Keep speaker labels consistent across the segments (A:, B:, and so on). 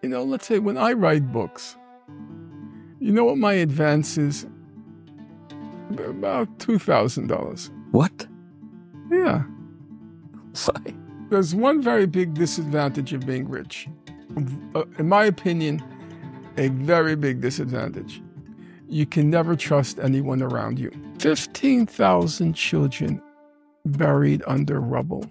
A: Let's say when I write books, you know what my advance is? About $2,000.
B: What?
A: Yeah.
B: Why?
A: There's one very big disadvantage of being rich. In my opinion, a very big disadvantage. You can never trust anyone around you. 15,000 children buried under rubble.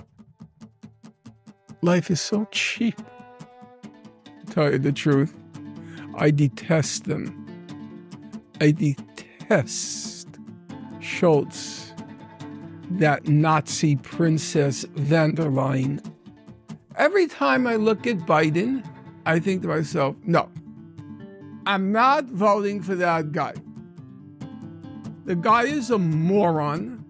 A: Life is so cheap. To tell you the truth, I detest them. I detest Schultz, that Nazi princess van der Leyen. Every time I look at Biden, I think to myself, no, I'm not voting for that guy. The guy is a moron.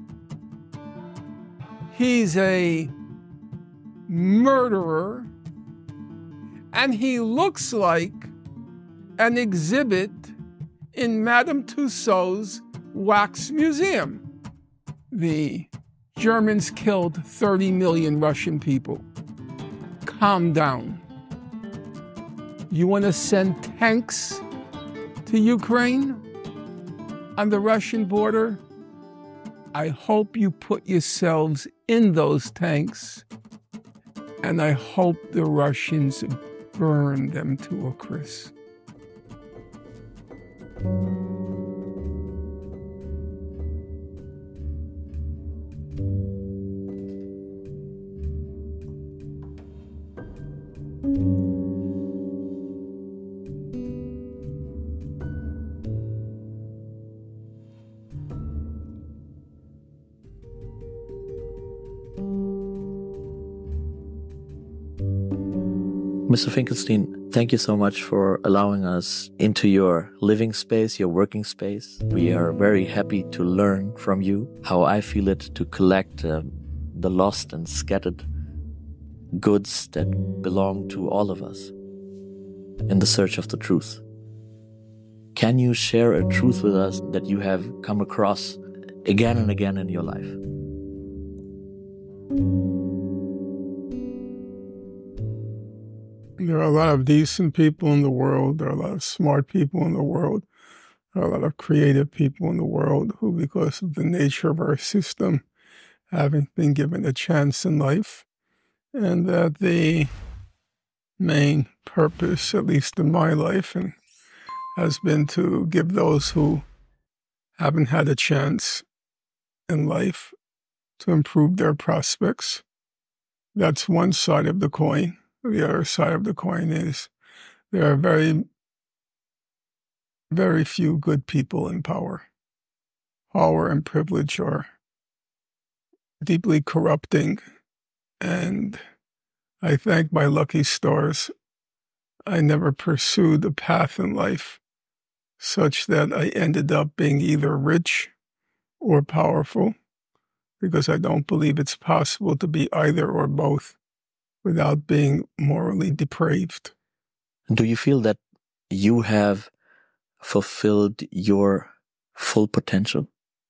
A: He's a murderer. And he looks like an exhibit in Madame Tussauds Wax Museum. The Germans killed 30 million Russian people. Calm down. You want to send tanks to Ukraine on the Russian border? I hope you put yourselves in those tanks, and I hope the Russians burn them to a crisp.
B: Mr. Finkelstein, thank you so much for allowing us into your living space, your working space. We are very happy to learn from you how I feel it to collect the lost and scattered goods that belong to all of us in the search of the truth. Can you share a truth with us that you have come across again and again in your life?
A: There are a lot of decent people in the world. There are a lot of smart people in the world. There are a lot of creative people in the world who, because of the nature of our system, haven't been given a chance in life. And that the main purpose, at least in my life, and has been to give those who haven't had a chance in life to improve their prospects. That's one side of the coin. The other side of the coin is there are very, very few good people in power. Power and privilege are deeply corrupting, and I thank my lucky stars I never pursued a path in life such that I ended up being either rich or powerful, because I don't believe it's possible to be either or both without being morally depraved.
B: Do you feel that you have fulfilled your full potential?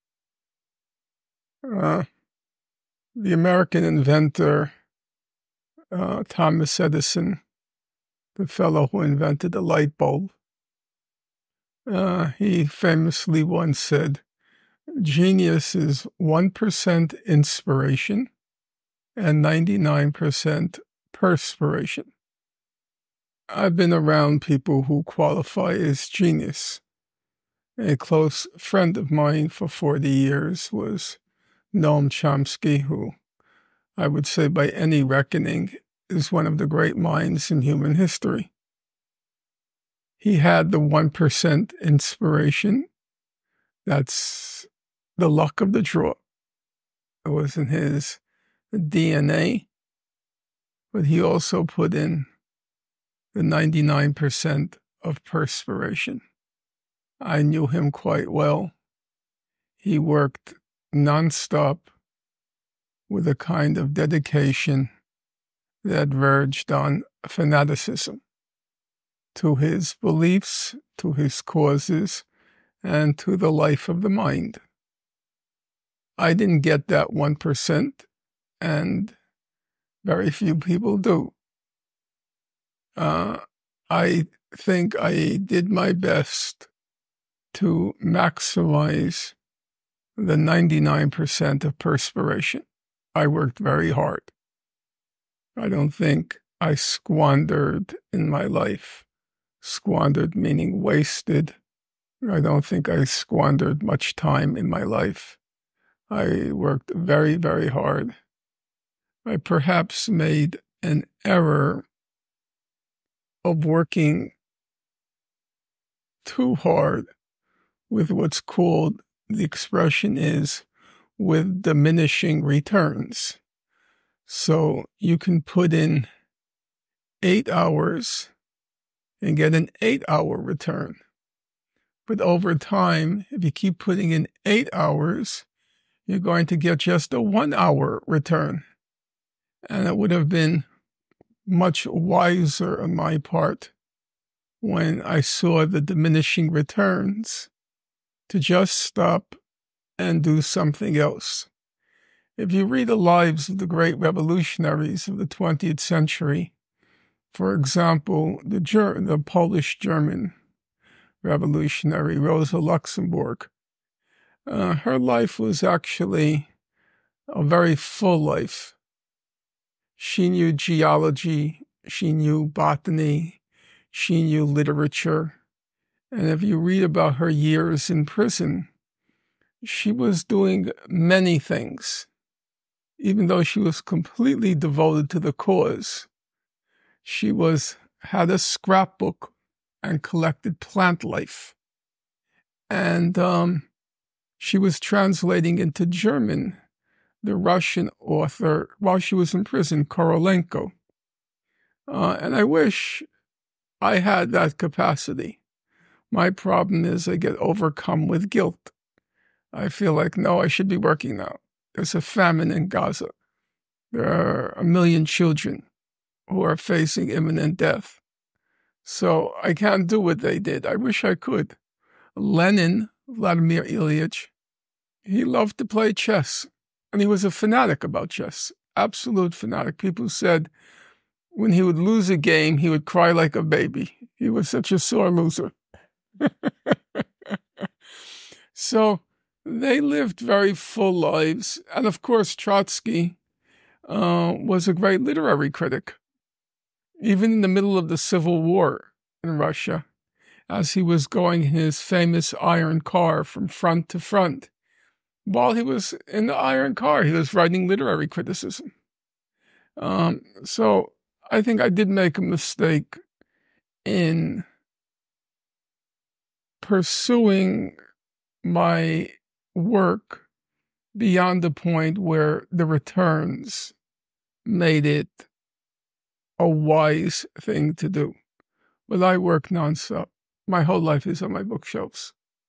A: The American inventor, Thomas Edison, the fellow who invented the light bulb, he famously once said, genius is 1% inspiration and 99% perspiration. I've been around people who qualify as genius. A close friend of mine for 40 years was Noam Chomsky, who I would say by any reckoning is one of the great minds in human history. He had the 1% inspiration. That's the luck of the draw. It was in his DNA, but he also put in the 99% of perspiration. I knew him quite well. He worked nonstop with a kind of dedication that verged on fanaticism to his beliefs, to his causes, and to the life of the mind. I didn't get that 1%, and very few people do. I think I did my best to maximize the 99% of perspiration. I worked very hard. I don't think I squandered in my life. Squandered meaning wasted. I don't think I squandered much time in my life. I worked very, very hard. I perhaps made an error of working too hard with what's called, the expression is, with diminishing returns. So you can put in 8 hours and get an 8-hour return. But over time, if you keep putting in 8 hours, you're going to get just a 1-hour return. And it would have been much wiser on my part when I saw the diminishing returns to just stop and do something else. If you read the lives of the great revolutionaries of the 20th century, for example, the Polish-German revolutionary Rosa Luxemburg, her life was actually a very full life. She knew geology, she knew botany, she knew literature, and if you read about her years in prison, she was doing many things. Even though she was completely devoted to the cause, she had a scrapbook and collected plant life. And she was translating into German the Russian author while she was in prison, Korolenko. And I wish I had that capacity. My problem is I get overcome with guilt. I feel like, no, I should be working now. There's a famine in Gaza. There are 1 million children who are facing imminent death. So I can't do what they did. I wish I could. Lenin, Vladimir Ilyich, he loved to play chess. And he was a fanatic about chess. Absolute fanatic. People said when he would lose a game, he would cry like a baby. He was such a sore loser. So they lived very full lives. And of course, Trotsky was a great literary critic. Even in the middle of the Civil War in Russia, as he was going in his famous iron car from front to front, while he was in the iron car, he was writing literary criticism. So I think I did make a mistake in pursuing my work beyond the point where the returns made it a wise thing to do. But I work nonstop. My whole life is on my bookshelves.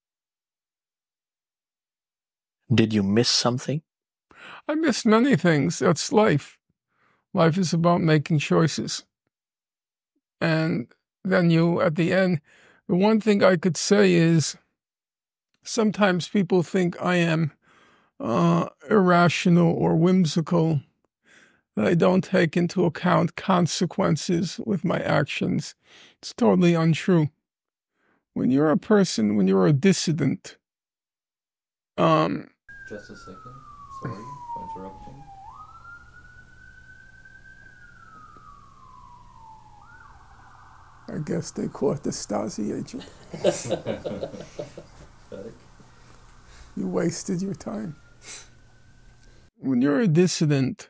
B: Did you miss something?
A: I missed many things. That's life. Life is about making choices. And then at the end, the one thing I could say is sometimes people think I am irrational or whimsical, that I don't take into account consequences with my actions. It's totally untrue. When you're a dissident,
B: Just a second. Sorry for interrupting.
A: I guess they caught the Stasi agent. You wasted your time. When you're a dissident,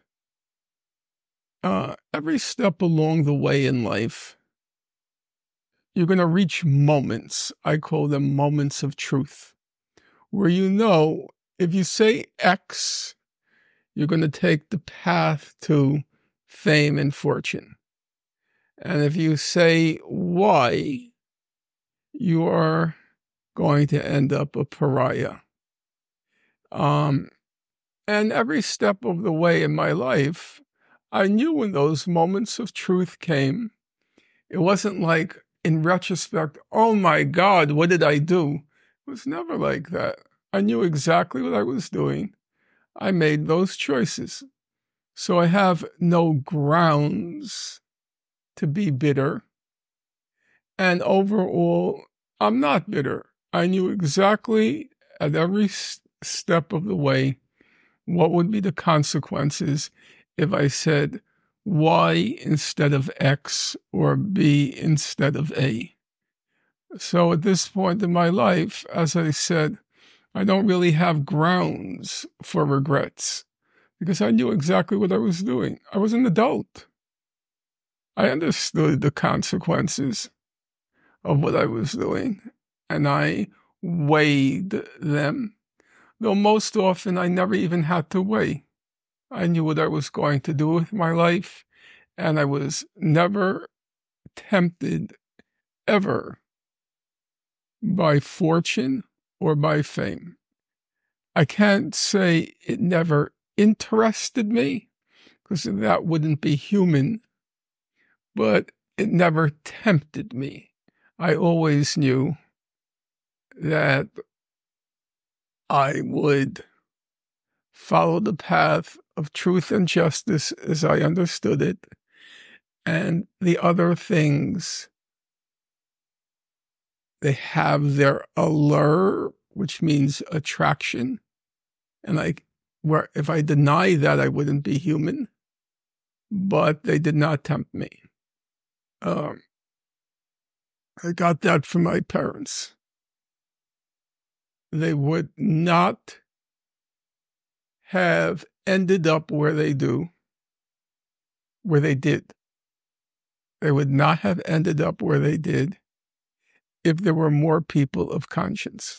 A: every step along the way in life, you're going to reach moments. I call them moments of truth, where if you say X, you're going to take the path to fame and fortune. And if you say Y, you are going to end up a pariah. And every step of the way in my life, I knew when those moments of truth came, it wasn't like, in retrospect, oh my God, what did I do? It was never like that. I knew exactly what I was doing. I made those choices. So I have no grounds to be bitter. And overall, I'm not bitter. I knew exactly at every step of the way what would be the consequences if I said Y instead of X or B instead of A. So at this point in my life, as I said, I don't really have grounds for regrets because I knew exactly what I was doing. I was an adult. I understood the consequences of what I was doing, and I weighed them, though most often I never even had to weigh. I knew what I was going to do with my life, and I was never tempted ever by fortune or by fame. I can't say it never interested me, because that wouldn't be human, but it never tempted me. I always knew that I would follow the path of truth and justice as I understood it, and the other things, they have their allure, which means attraction, and if I deny that, I wouldn't be human, but they did not tempt me. I got that from my parents. They would not have ended up where they did. They would not have ended up where they did if there were more people of conscience.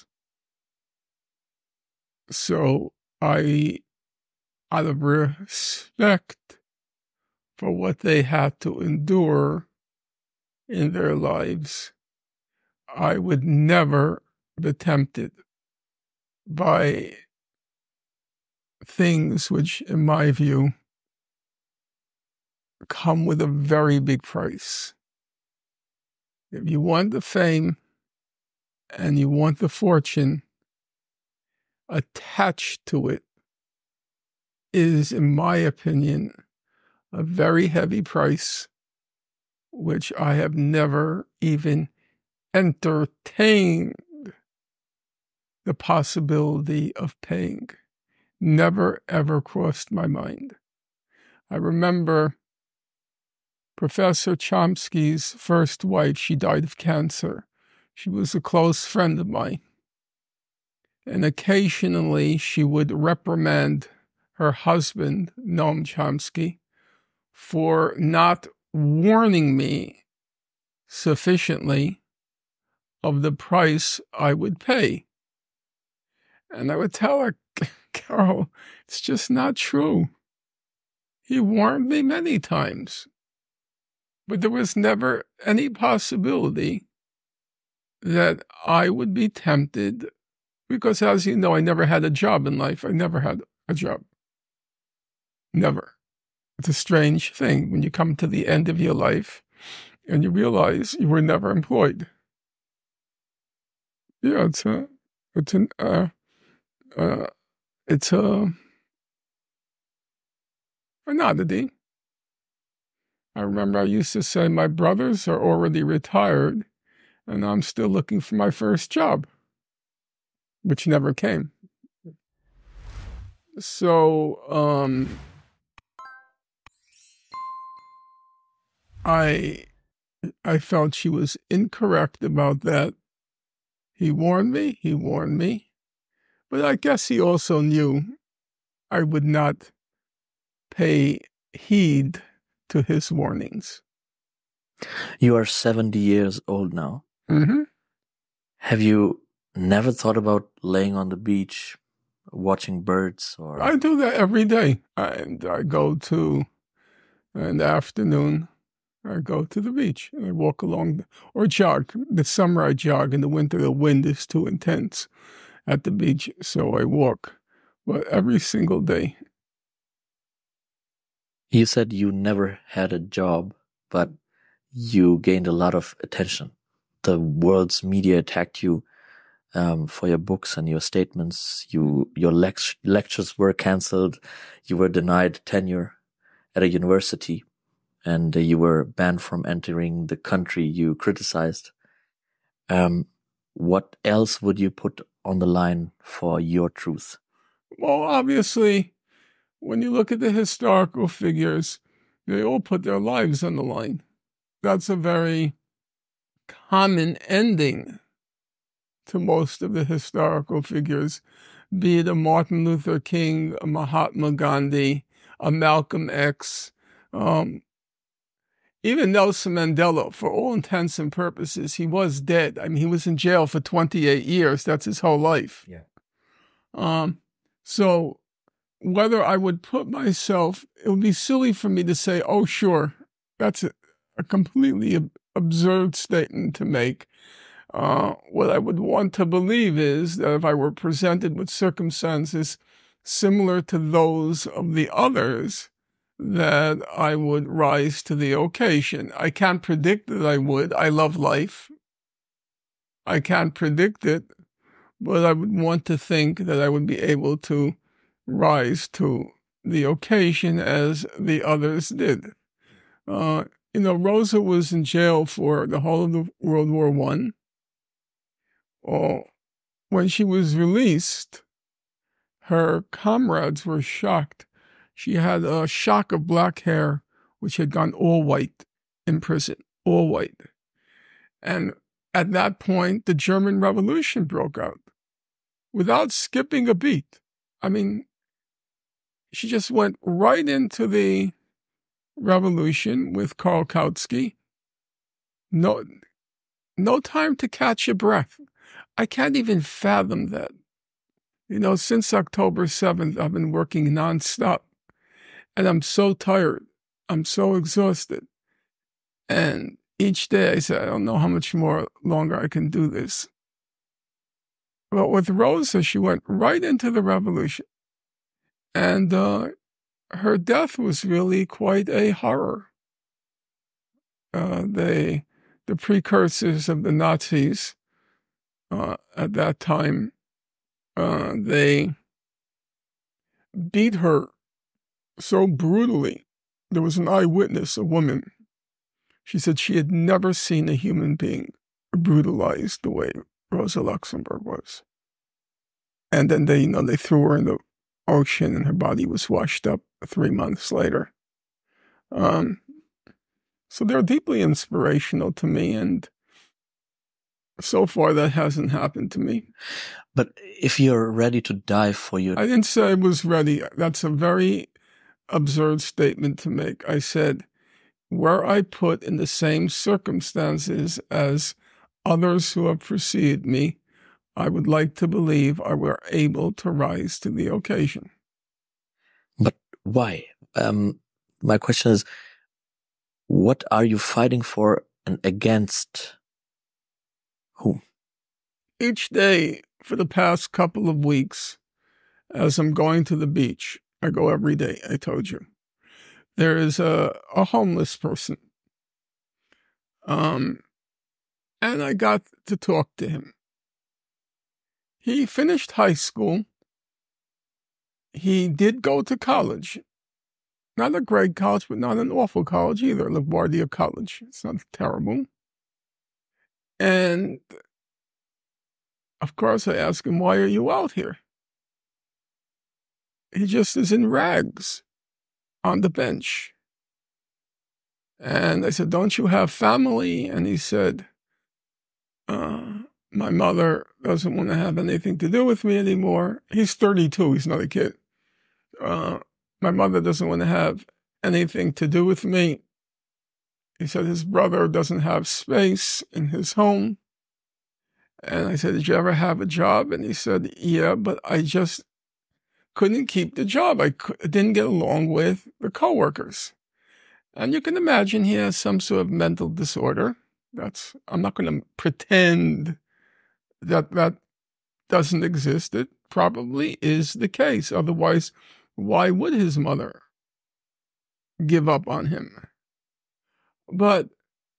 A: So out of respect for what they had to endure in their lives, I would never be tempted by things which, in my view, come with a very big price. If you want the fame and you want the fortune, attached to it is, in my opinion, a very heavy price, which I have never even entertained the possibility of paying. Never, ever crossed my mind. I remember Professor Chomsky's first wife, she died of cancer. She was a close friend of mine. And occasionally she would reprimand her husband, Noam Chomsky, for not warning me sufficiently of the price I would pay. And I would tell her, Carol, it's just not true. He warned me many times, but there was never any possibility that I would be tempted, because as you know, I never had a job in life. I never had a job. Never. It's a strange thing when you come to the end of your life and you realize you were never employed. Yeah, it's an oddity. I remember I used to say my brothers are already retired and I'm still looking for my first job, which never came. So, I felt she was incorrect about that. He warned me, but I guess he also knew I would not pay heed to his warnings.
B: You are 70 years old now.
A: Mm-hmm.
B: Have you never thought about laying on the beach, watching birds? Or
A: I do that every day. And I go to, in the afternoon, I go to the beach and I walk along or jog. The summer I jog. In the winter, the wind is too intense at the beach, so I walk. But every single day.
B: You said you never had a job, but you gained a lot of attention. The world's media attacked you for your books and your statements. Your lectures were cancelled. You were denied tenure at a university. and you were banned from entering the country you criticized. What else would you put on the line for your truth?
A: Well, obviously, when you look at the historical figures, they all put their lives on the line. That's a very common ending to most of the historical figures, be it a Martin Luther King, a Mahatma Gandhi, a Malcolm X, even Nelson Mandela. For all intents and purposes, he was dead. I mean, he was in jail for 28 years. That's his whole life.
B: Yeah.
A: So whether I would put myself, it would be silly for me to say, oh, sure, that's a completely absurd statement to make. What I would want to believe is that if I were presented with circumstances similar to those of the others, that I would rise to the occasion. I can't predict that I would. I love life. I can't predict it, but I would want to think that I would be able to rise to the occasion as the others did. Rosa was in jail for the whole of the World War I. When she was released, her comrades were shocked. She had a shock of black hair, which had gone all white in prison, all white. And at that point, the German Revolution broke out without skipping a beat. I mean, she just went right into the revolution with Karl Kautsky. No time to catch your breath. I can't even fathom that. Since October 7th, I've been working nonstop. And I'm so tired. I'm so exhausted. And each day I say, I don't know how much more longer I can do this. But with Rosa, she went right into the revolution. And her death was really quite a horror. The precursors of the Nazis at that time, they beat her so brutally. There was an eyewitness, a woman. She said she had never seen a human being brutalized the way Rosa Luxemburg was. And then they threw her in the ocean and her body was washed up 3 months later. So they're deeply inspirational to me, and so far that hasn't happened to me.
B: But if you're ready to die for your...
A: I didn't say I was ready. That's a very absurd statement to make. I said, were I put in the same circumstances as others who have preceded me, I would like to believe I were able to rise to the occasion.
B: But why? My question is, what are you fighting for and against whom?
A: Each day for the past couple of weeks, as I'm going to the beach, I go every day, I told you, there is a homeless person. And I got to talk to him. He finished high school. He did go to college. Not a great college, but not an awful college either, LaGuardia College. It's not terrible. And, of course, I asked him, why are you out here? He just is in rags on the bench. And I said, don't you have family? And he said, my mother doesn't want to have anything to do with me anymore. He's 32. He's not a kid. My mother doesn't want to have anything to do with me. He said his brother doesn't have space in his home. And I said, did you ever have a job? And he said, yeah, but I just couldn't keep the job. I didn't get along with the coworkers. And you can imagine he has some sort of mental disorder. I'm not going to pretend that doesn't exist. It probably is the case. Otherwise, why would his mother give up on him? But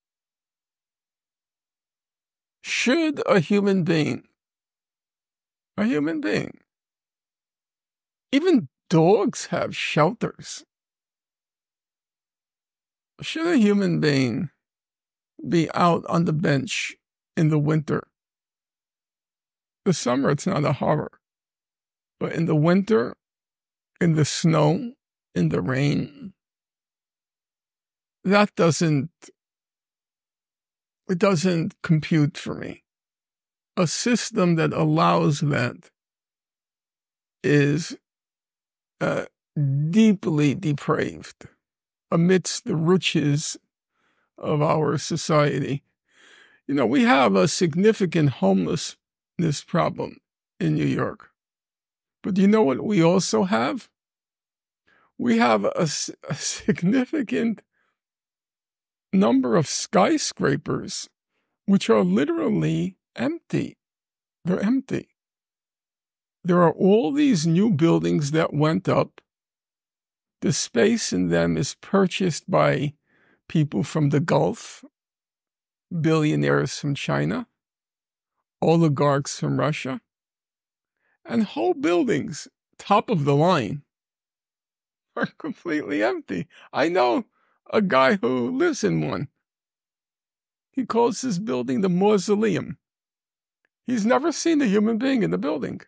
A: should a human being, even dogs have shelters. Should a human being be out on the bench in the winter? The summer, it's not a horror. But in the winter, in the snow, in the rain, it doesn't compute for me. A system that allows that is deeply depraved amidst the riches of our society. You know, we have a significant homelessness problem in New York. But do you know what we also have? We have a significant number of skyscrapers which are literally empty. They're empty. There are all these new buildings that went up. The space in them is purchased by people from the Gulf, billionaires from China, oligarchs from Russia, and whole buildings, top of the line, are completely empty. I know a guy who lives in one. He calls his building the Mausoleum. He's never seen a human being in the building.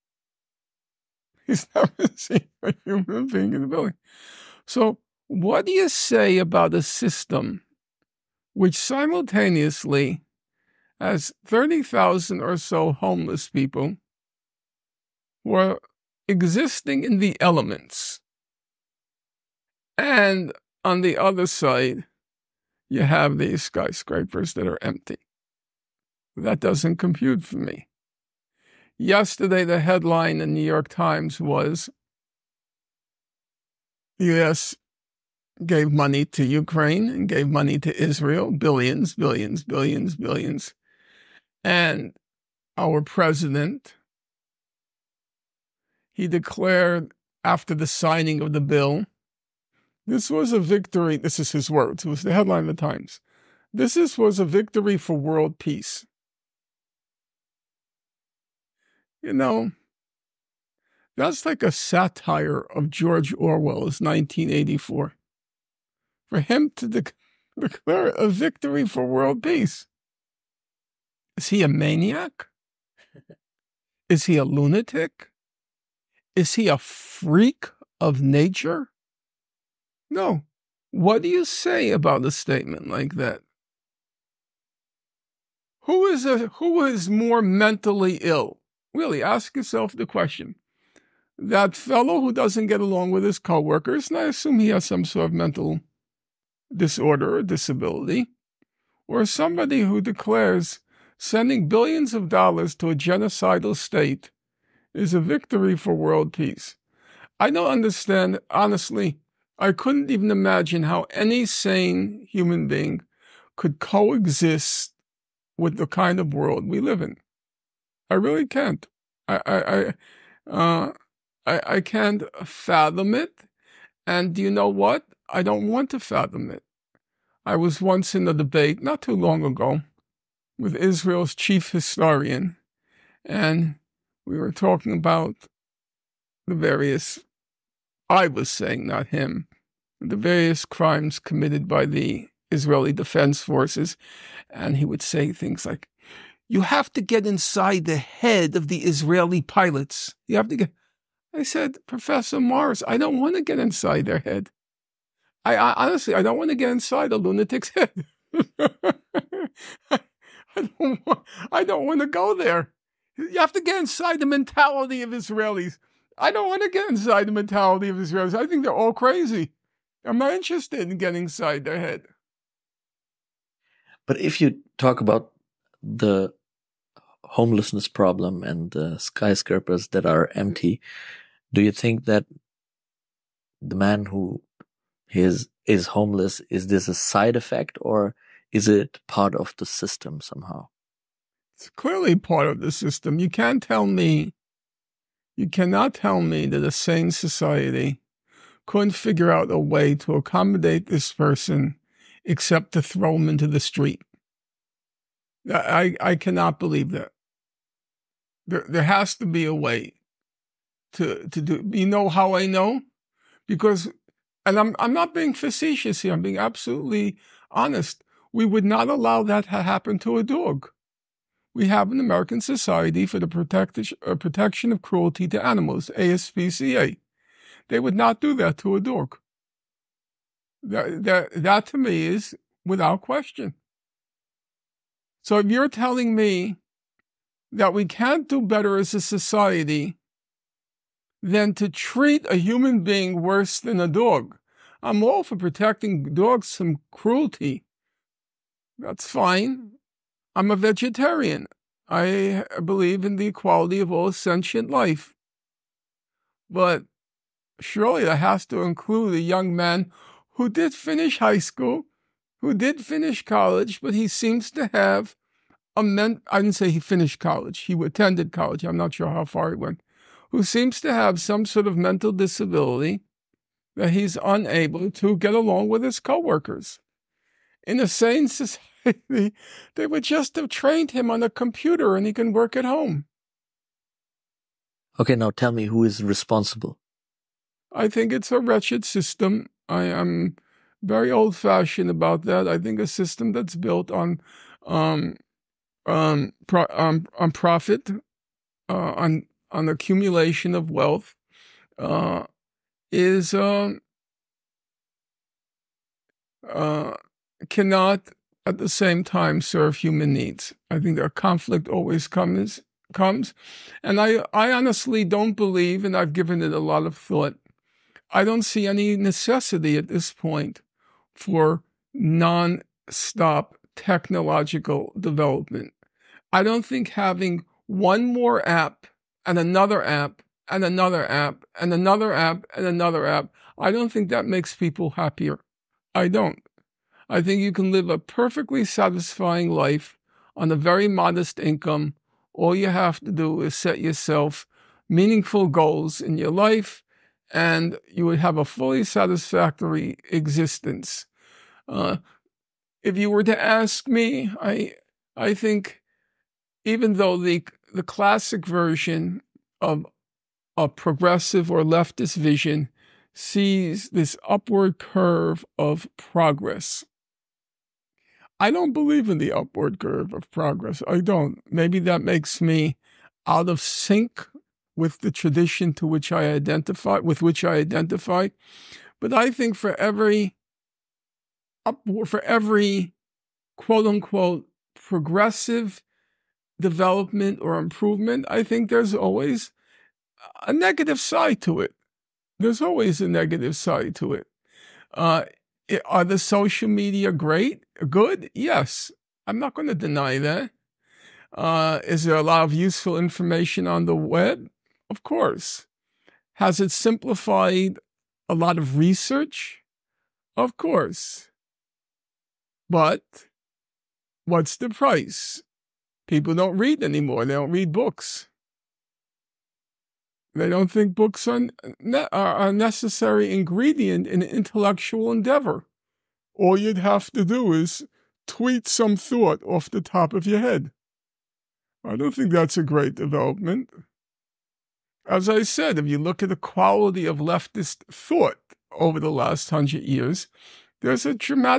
A: He's never seen a human being in the building. So what do you say about a system which simultaneously has 30,000 or so homeless people who are existing in the elements, and on the other side, you have these skyscrapers that are empty? That doesn't compute for me. Yesterday, the headline in the New York Times was, the U.S. gave money to Ukraine and gave money to Israel, billions, billions, billions, billions. And our president, he declared after the signing of the bill, this was a victory. This is his words. It was the headline of the Times. This was a victory for world peace. You know, that's like a satire of George Orwell's 1984. For him to declare a victory for world peace. Is he a maniac? Is he a lunatic? Is he a freak of nature? No. What do you say about a statement like that? Who is more mentally ill? Really, ask yourself the question. That fellow who doesn't get along with his coworkers, and I assume he has some sort of mental disorder or disability, or somebody who declares sending billions of dollars to a genocidal state is a victory for world peace. I don't understand, honestly. I couldn't even imagine how any sane human being could coexist with the kind of world we live in. I really can't. I can't fathom it. And do you know what? I don't want to fathom it. I was once in a debate not too long ago with Israel's chief historian, and we were talking about the various, I was saying, not him, the various crimes committed by the Israeli Defense Forces. And he would say things like, you have to get inside the head of the Israeli pilots. You have to get. I said, Professor Morris, I don't want to get inside their head. I honestly, I don't want to get inside a lunatic's head. I don't want to go there. You have to get inside the mentality of Israelis. I don't want to get inside the mentality of Israelis. I think they're all crazy. I'm not interested in getting inside their head.
B: But if you talk about the homelessness problem and the skyscrapers that are empty, do you think that the man who is homeless, is this a side effect, or is it part of the system somehow?
A: It's clearly part of the system. You cannot tell me that a sane society couldn't figure out a way to accommodate this person except to throw him into the street. I cannot believe that. There has to be a way to do. You know how I know? Because and I'm not being facetious here, I'm being absolutely honest. We would not allow that to happen to a dog. We have an American Society for the Protection of Cruelty to Animals, ASPCA. They would not do that to a dog. That to me is without question. So if you're telling me that we can't do better as a society than to treat a human being worse than a dog, I'm all for protecting dogs from cruelty. That's fine. I'm a vegetarian. I believe in the equality of all sentient life. But surely that has to include a young man who did finish high school, who did finish college, but he seems to have I didn't say he finished college. He attended college. I'm not sure how far he went. Who seems to have some sort of mental disability that he's unable to get along with his coworkers. In a sane society, they would just have trained him on a computer and he can work at home.
B: Okay, now tell me who is responsible.
A: I think it's a wretched system. I am very old-fashioned about that. I think a system that's built on profit, on accumulation of wealth, cannot at the same time serve human needs. I think that conflict always comes, and I honestly don't believe, and I've given it a lot of thought, I don't see any necessity at this point for non-stop technological development. I don't think having one more app and another app and another app and another app and another app, I don't think that makes people happier. I don't. I think you can live a perfectly satisfying life on a very modest income. All you have to do is set yourself meaningful goals in your life, and you would have a fully satisfactory existence. If you were to ask me, I think even though the classic version of a progressive or leftist vision sees this upward curve of progress, I don't believe in the upward curve of progress. I don't. Maybe that makes me out of sync with the tradition to which I identify, But I think for every quote unquote progressive development or improvement, I think there's always a negative side to it. There's always a negative side to it. Are the social media good? Yes. I'm not going to deny that. Is there a lot of useful information on the web? Of course. Has it simplified a lot of research? Of course. But what's the price? People don't read anymore. They don't read books. They don't think books are a necessary ingredient in intellectual endeavor. All you'd have to do is tweet some thought off the top of your head. I don't think that's a great development. As I said, if you look at the quality of leftist thought over the last 100 years, there's a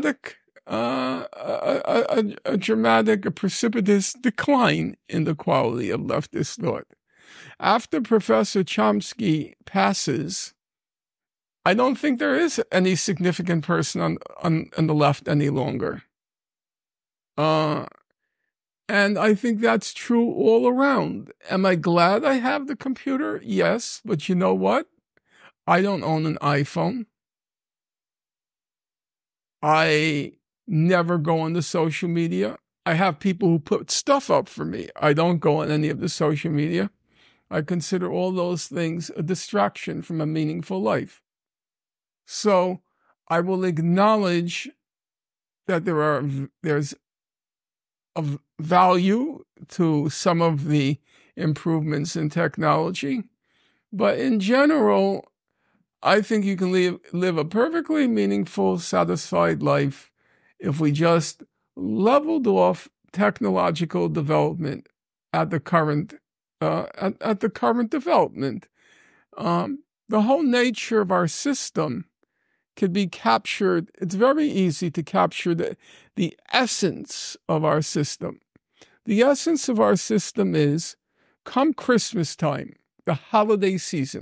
A: precipitous decline in the quality of leftist thought. After Professor Chomsky passes, I don't think there is any significant person on the left any longer. And I think that's true all around. Am I glad I have the computer? Yes, but you know what? I don't own an iPhone. I never go on the social media. I have people who put stuff up for me. I don't go on any of the social media. I consider all those things a distraction from a meaningful life. So I will acknowledge that there's a value to some of the improvements in technology, but in general, I think you can live a perfectly meaningful, satisfied life if we just leveled off technological development at the current development. The whole nature of our system can be captured. It's very easy to capture the essence of our system. The essence of our system is, come Christmas time, the holiday season,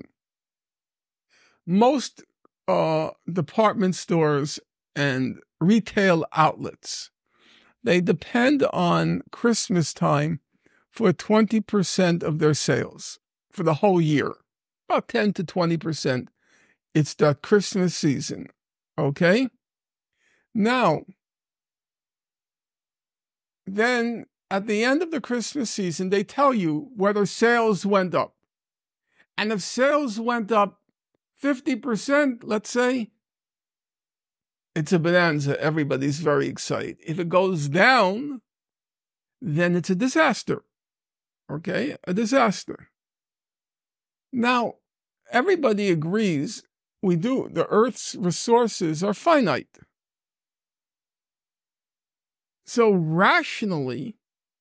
A: most department stores and retail outlets, they depend on Christmas time for 20% of their sales for the whole year, about 10 to 20%. It's the Christmas season, okay? Now, then at the end of the Christmas season, they tell you whether sales went up. And if sales went up 50%, let's say, it's a bonanza. Everybody's very excited. If it goes down, then it's a disaster. Okay? A disaster. Now, everybody agrees the Earth's resources are finite. So rationally,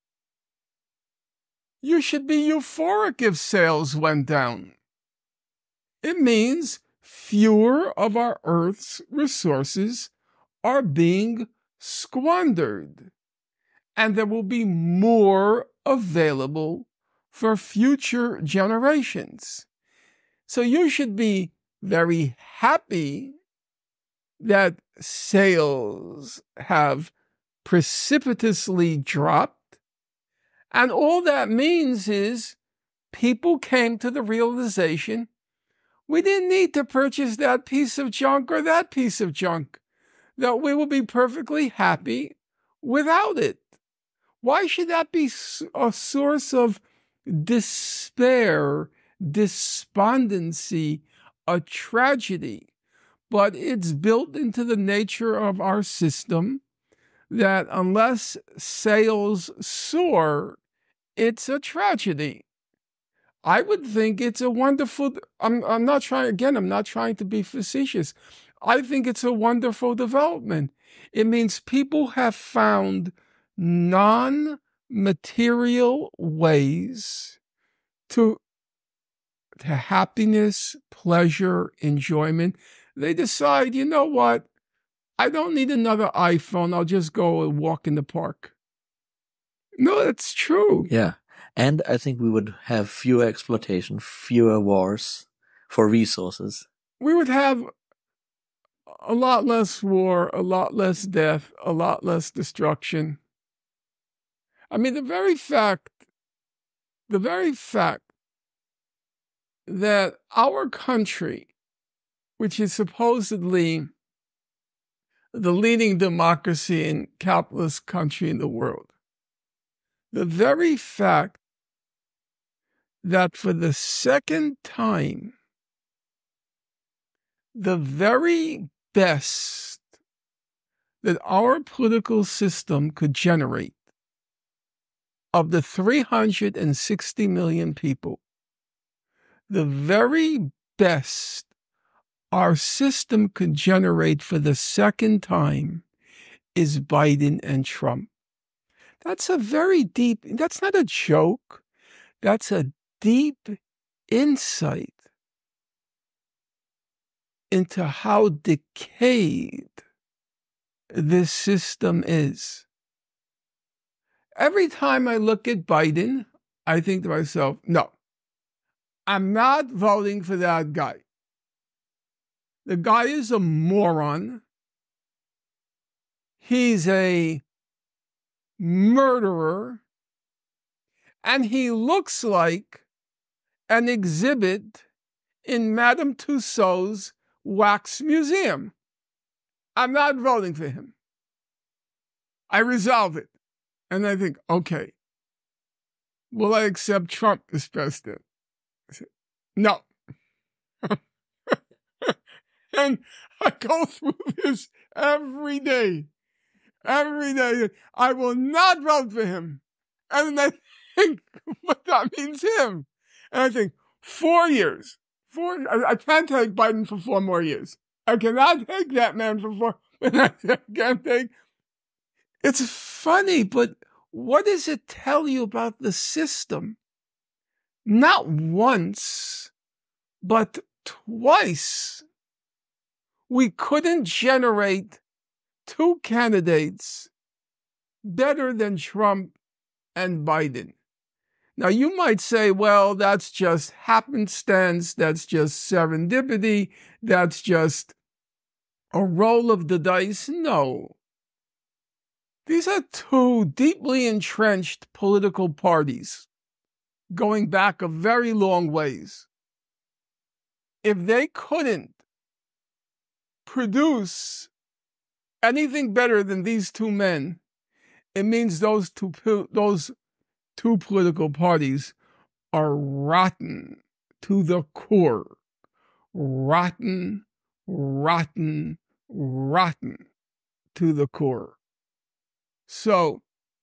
A: you should be euphoric if sales went down. It means fewer of our Earth's resources are being squandered, and there will be more available for future generations. So you should be very happy that sales have precipitously dropped, and all that means is people came to the realization we didn't need to purchase that piece of junk or that piece of junk, that we will be perfectly happy without it. Why should that be a source of despair, despondency, a tragedy? But it's built into the nature of our system that unless sales soar, it's a tragedy. I would think it's a wonderful, I'm not trying to be facetious. I think it's a wonderful development. It means people have found non-material ways to happiness, pleasure, enjoyment. They decide, you know what? I don't need another iPhone. I'll just go and walk in the park. No, that's true.
B: Yeah. And I think we would have fewer exploitation, fewer wars for resources.
A: We would have a lot less war, a lot less death, a lot less destruction. I mean, the very fact that our country, which is supposedly the leading democracy and capitalist country in the world, the very fact that for the second time, the very best that our political system could generate of the 360 million people, the very best our system could generate for the second time is Biden and Trump. That's a very deep, that's not a joke. That's a deep insight into how decayed this system is. Every time I look at Biden, I think to myself, no, I'm not voting for that guy. The guy is a moron. He's a murderer. And he looks like an exhibit in Madame Tussauds wax museum. I'm not voting for him. I resolve it. And I think, okay, will I accept Trump as president? I said, no. And I go through this every day. Every day. I will not vote for him. And then I think what that means him. And I think 4 years. I can't take Biden for 4 more years. I cannot take that man for 4. I can't take. It's funny, but what does it tell you about the system? Not once, but twice. We couldn't generate two candidates better than Trump and Biden. Now, you might say, well, that's just happenstance, that's just serendipity, that's just a roll of the dice. No. These are two deeply entrenched political parties going back a very long ways. If they couldn't produce anything better than these two men, it means those two political parties are rotten to the core. Rotten, rotten, rotten to the core. So,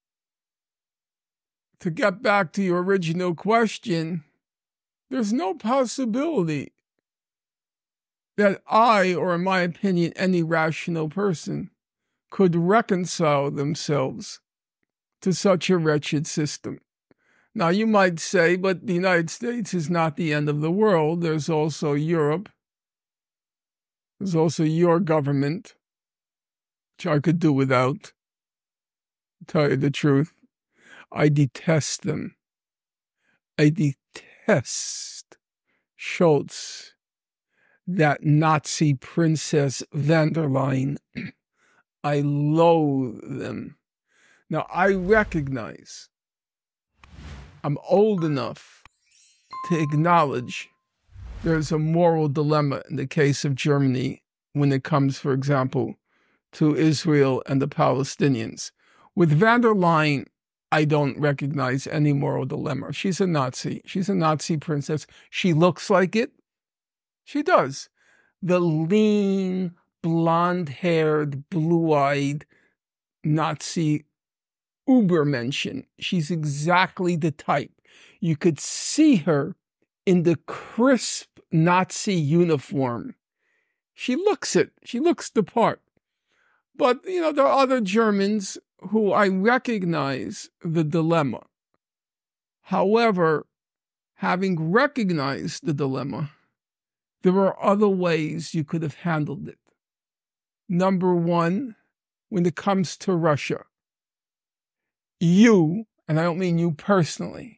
A: to get back to your original question, there's no possibility that I, or in my opinion, any rational person, could reconcile themselves to such a wretched system. Now, you might say, but the United States is not the end of the world. There's also Europe. There's also your government, which I could do without, to tell you the truth. I detest them. I detest Scholz, that Nazi Princess van der Leyen. I loathe them. Now, I recognize I'm old enough to acknowledge there's a moral dilemma in the case of Germany when it comes, for example, to Israel and the Palestinians. With van der Leyen, I don't recognize any moral dilemma. She's a Nazi. She's a Nazi princess. She looks like it. She does. The lean, blonde-haired, blue-eyed Nazi Übermenschen. She's exactly the type. You could see her in the crisp Nazi uniform. She looks it. She looks the part. But, there are other Germans who I recognize the dilemma. However, having recognized the dilemma, there are other ways you could have handled it. Number one, when it comes to Russia, you, and I don't mean you personally,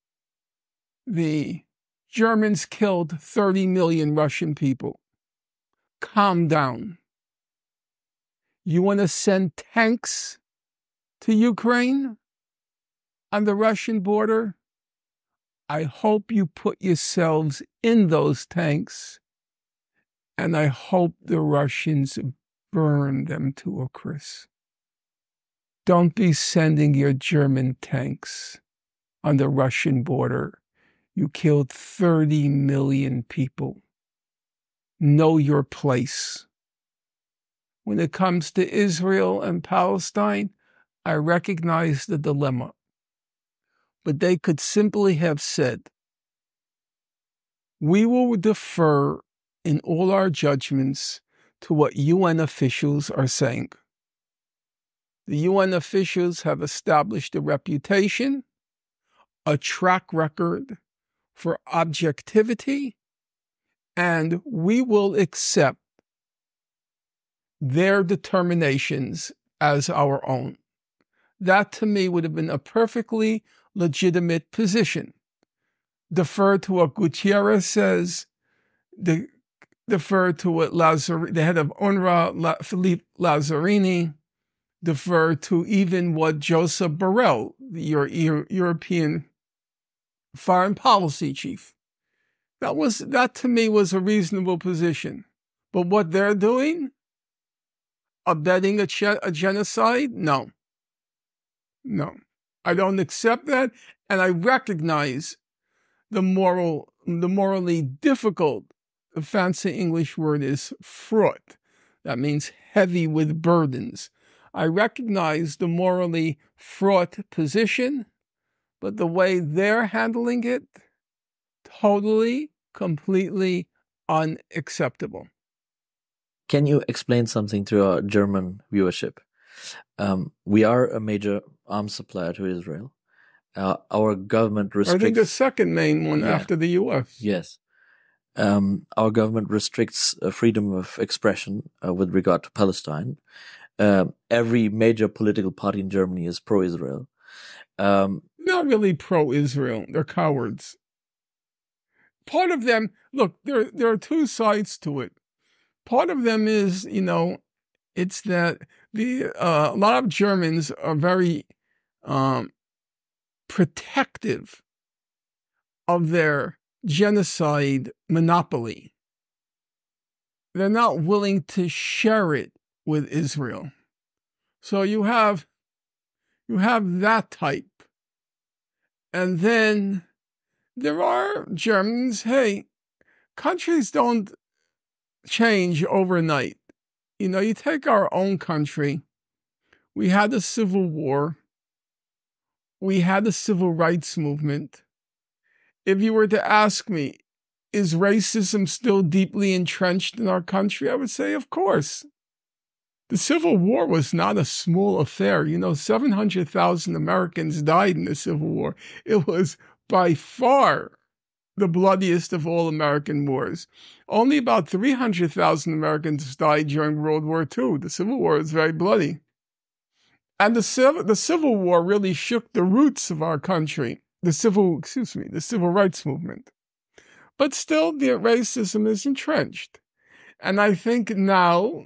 A: the Germans killed 30 million Russian people. Calm down. You want to send tanks to Ukraine on the Russian border? I hope you put yourselves in those tanks, and I hope the Russians burn them to a crisp. Don't be sending your German tanks on the Russian border. You killed 30 million people. Know your place. When it comes to Israel and Palestine, I recognize the dilemma. But they could simply have said, we will defer in all our judgments to what UN officials are saying. The UN officials have established a reputation, a track record for objectivity, and we will accept their determinations as our own. That, to me, would have been a perfectly legitimate position. Defer to what Gutierrez says, defer to what the head of UNRWA, Philippe Lazzarini, defer to even what Joseph Borrell, the European foreign policy chief. That to me was a reasonable position. But what they're doing, abetting a genocide, no. I don't accept that, and I recognize the morally difficult, the fancy English word is fraught. That means heavy with burdens. I recognize the morally fraught position, but the way they're handling it, totally, completely unacceptable.
B: Can you explain something to our German viewership? We are a major arms supplier to Israel. Our government restricts...
A: I think the second main one after the U.S.
B: Yes. our government restricts freedom of expression with regard to Palestine. Every major political party in Germany is pro-Israel.
A: Not really pro-Israel. They're cowards. Part of them, look, there are two sides to it. Part of them is, it's that a lot of Germans are very protective of their genocide monopoly. They're not willing to share it with Israel. So you have that type. And then there are Germans, hey, countries don't change overnight. You take our own country. We had a civil war. We had a civil rights movement. If you were to ask me, is racism still deeply entrenched in our country? I would say, of course. The Civil War was not a small affair. 700,000 Americans died in the Civil War. It was by far the bloodiest of all American wars. Only about 300,000 Americans died during World War II. The Civil War was very bloody. And the Civil War really shook the roots of our country, the civil rights movement. But still, the racism is entrenched. And I think now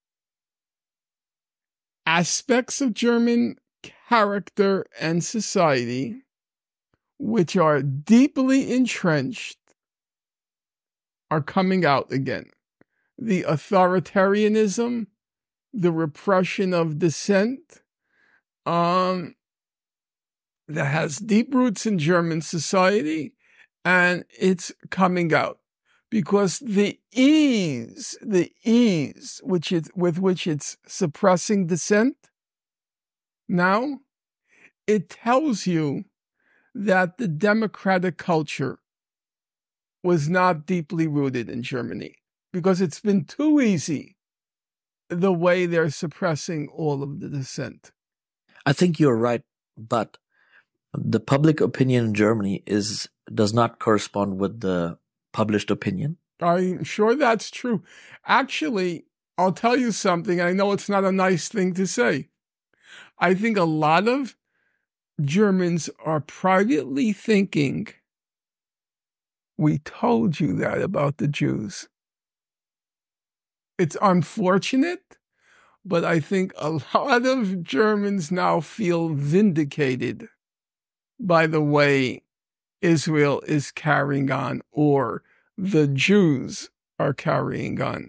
A: aspects of German character and society which are deeply entrenched are coming out again. The authoritarianism, the repression of dissent, that has deep roots in German society, and it's coming out because the ease with which it's suppressing dissent, now it tells you that the democratic culture was not deeply rooted in Germany because it's been too easy the way they're suppressing all of the dissent.
B: I think you're right, but the public opinion in Germany does not correspond with the published opinion.
A: I'm sure that's true. Actually, I'll tell you something. I know it's not a nice thing to say. I think a lot of Germans are privately thinking, we told you that about the Jews. It's unfortunate, but I think a lot of Germans now feel vindicated by the way Israel is carrying on, or the Jews are carrying on.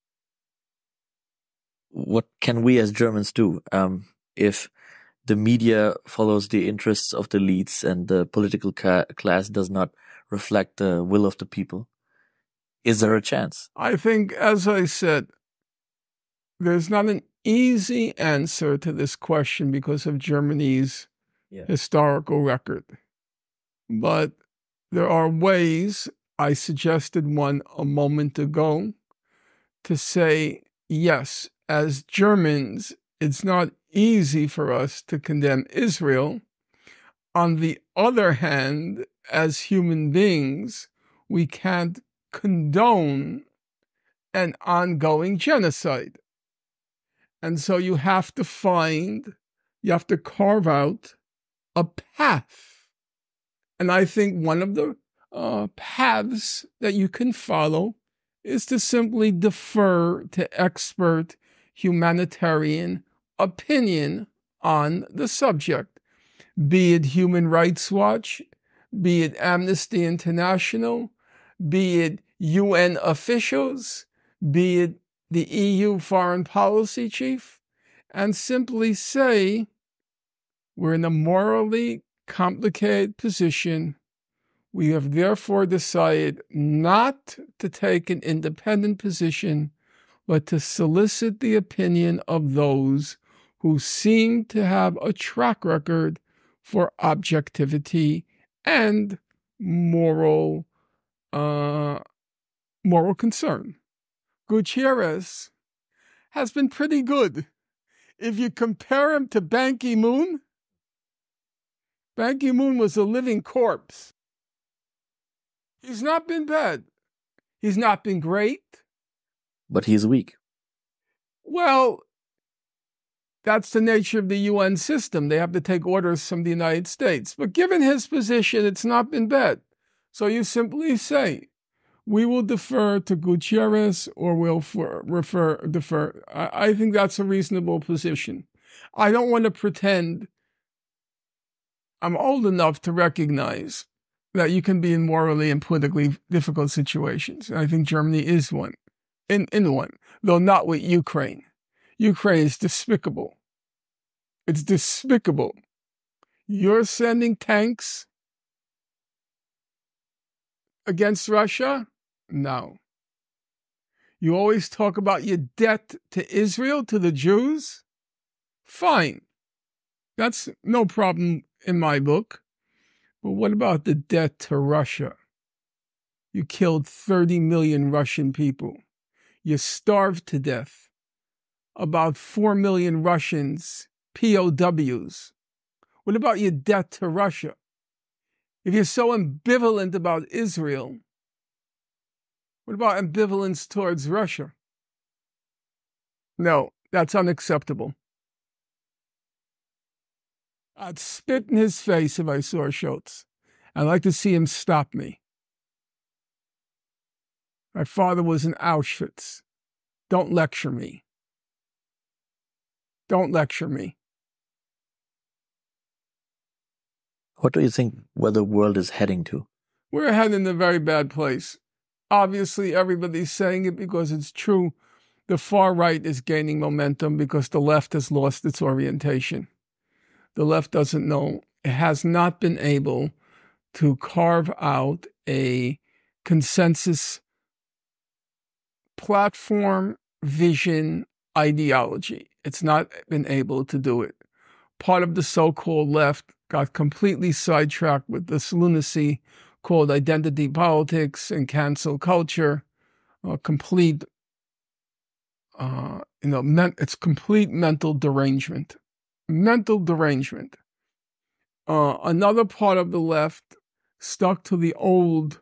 B: What can we as Germans do if the media follows the interests of the elites and the political class does not reflect the will of the people? Is there a chance?
A: I think, as I said, there's not an easy answer to this question because of Germany's historical record. But there are ways, I suggested one a moment ago, to say, yes, as Germans, it's not easy for us to condemn Israel. On the other hand, as human beings, we can't condone an ongoing genocide. And so you have to carve out a path. And I think one of the paths that you can follow is to simply defer to expert humanitarian opinion on the subject, be it Human Rights Watch, be it Amnesty International, be it UN officials, be it the EU foreign policy chief, and simply say, we're in a morally complicated position. We have therefore decided not to take an independent position, but to solicit the opinion of those who seem to have a track record for objectivity and moral concern. Gutierrez has been pretty good. If you compare him to Ban Ki-moon, Ban Ki-moon was a living corpse. He's not been bad. He's not been great.
B: But he's weak.
A: Well, that's the nature of the UN system. They have to take orders from the United States. But given his position, it's not been bad. So you simply say, we will defer to Gutierrez or we'll defer. I think that's a reasonable position. I don't want to pretend I'm old enough to recognize that you can be in morally and politically difficult situations. And I think Germany is one, in one, though not with Ukraine. Ukraine is despicable. It's despicable. You're sending tanks against Russia? No. You always talk about your debt to Israel, to the Jews? Fine. That's no problem in my book. But what about the debt to Russia? You killed 30 million Russian people. You starved to death. About 4 million Russians, POWs. What about your debt to Russia? If you're so ambivalent about Israel, what about ambivalence towards Russia? No, that's unacceptable. I'd spit in his face if I saw Schultz. I'd like to see him stop me. My father was in Auschwitz. Don't lecture me. Don't lecture me.
B: What do you think where the world is heading to?
A: We're heading in a very bad place. Obviously, everybody's saying it because it's true. The far right is gaining momentum because the left has lost its orientation. The left doesn't know. It has not been able to carve out a consensus platform, vision, ideology. It's not been able to do it. Part of the so-called left got completely sidetracked with this lunacy called identity politics and cancel culture. It's complete mental derangement. Mental derangement. Another part of the left stuck to the old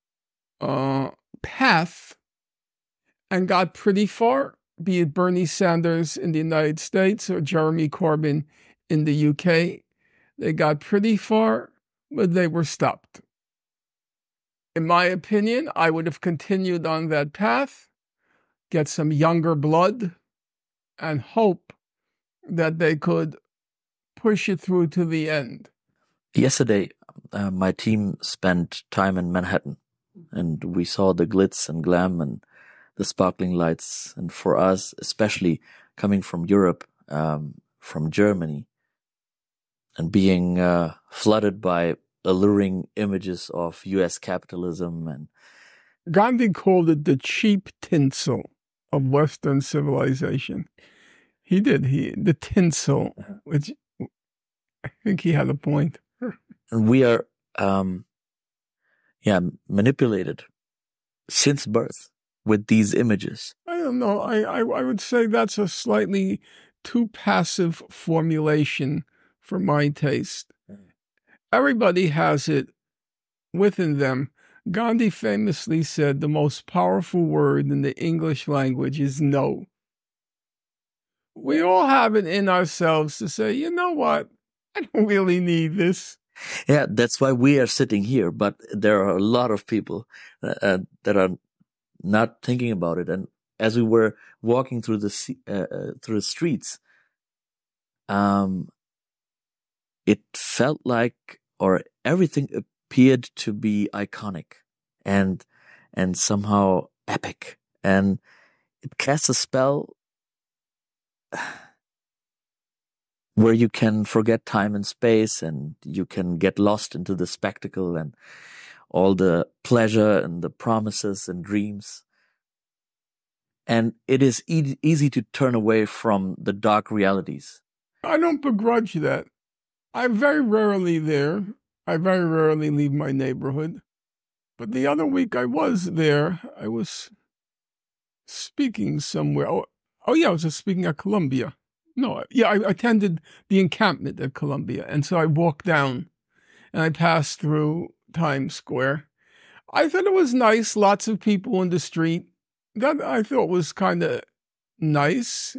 A: path and got pretty far, be it Bernie Sanders in the United States or Jeremy Corbyn in the UK. They got pretty far, but they were stopped. In my opinion, I would have continued on that path, get some younger blood, and hope that they could push it through to the end.
B: Yesterday, my team spent time in Manhattan, and we saw the glitz and glam and the sparkling lights. And for us, especially coming from Europe, from Germany, and being flooded by alluring images of U.S. capitalism. And
A: Gandhi called it the cheap tinsel of Western civilization. He did. The tinsel, which I think he had a point.
B: And we are, manipulated since birth with these images.
A: I don't know. I would say that's a slightly too passive formulation for my taste. Everybody has it within them. Gandhi famously said the most powerful word in the English language is no. We all have it in ourselves to say, you know what? I don't really need this.
B: Yeah, that's why we are sitting here. But there are a lot of people that are not thinking about it. And as we were walking through the streets, it felt like, or everything appeared to be iconic and somehow epic, and it casts a spell where you can forget time and space, and you can get lost into the spectacle and all the pleasure and the promises and dreams. And it is easy to turn away from the dark realities.
A: I don't begrudge that. I'm very rarely there. I very rarely leave my neighborhood. But the other week I was there. I was speaking somewhere. Oh yeah, I was speaking at Columbia. No, yeah, I attended the encampment at Columbia. And so I walked down and I passed through Times Square. I thought it was nice. Lots of people in the street. That I thought was kind of nice.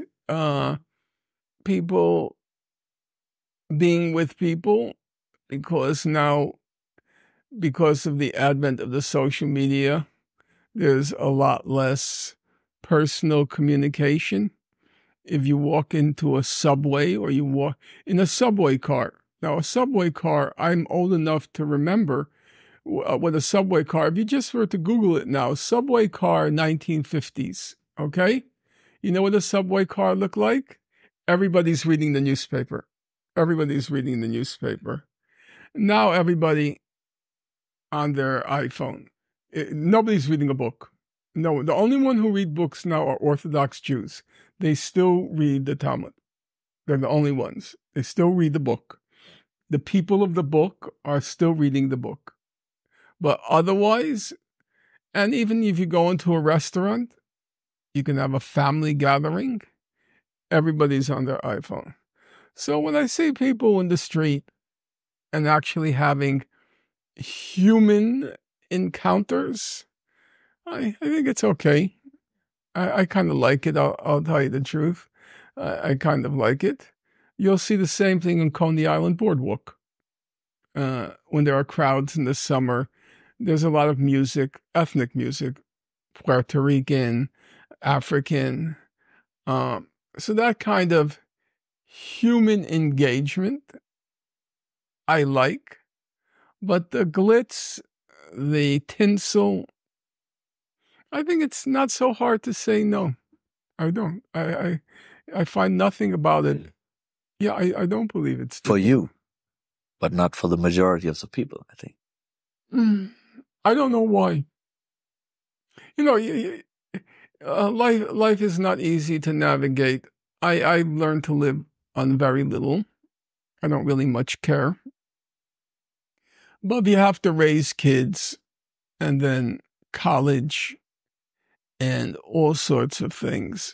A: People being with people, because now, because of the advent of the social media, there's a lot less personal communication. If you walk into a subway or you walk in a subway car. Now, a subway car, I'm old enough to remember with a subway car. If you just were to Google it now, subway car 1950s, okay? You know what a subway car looked like? Everybody's reading the newspaper. Everybody's reading the newspaper. Now everybody on their iPhone. Nobody's reading a book. No, the only one who read books now are Orthodox Jews. They still read the Talmud. They're the only ones. They still read the book. The people of the book are still reading the book. But otherwise, and even if you go into a restaurant, you can have a family gathering, everybody's on their iPhone. So when I see people in the street and actually having human encounters, I think it's okay. I kind of like it. I'll tell you the truth. I kind of like it. You'll see the same thing in Coney Island Boardwalk. When there are crowds in the summer, there's a lot of music, ethnic music, Puerto Rican, African. So that kind of human engagement I like. But the glitz, the tinsel, I think it's not so hard to say no. I don't. I find nothing about it. Yeah, I don't believe it's
B: for you, but not for the majority of the people, I think.
A: I don't know why. You know, life is not easy to navigate. I learned to live on very little. I don't really much care. But you have to raise kids and then college and all sorts of things.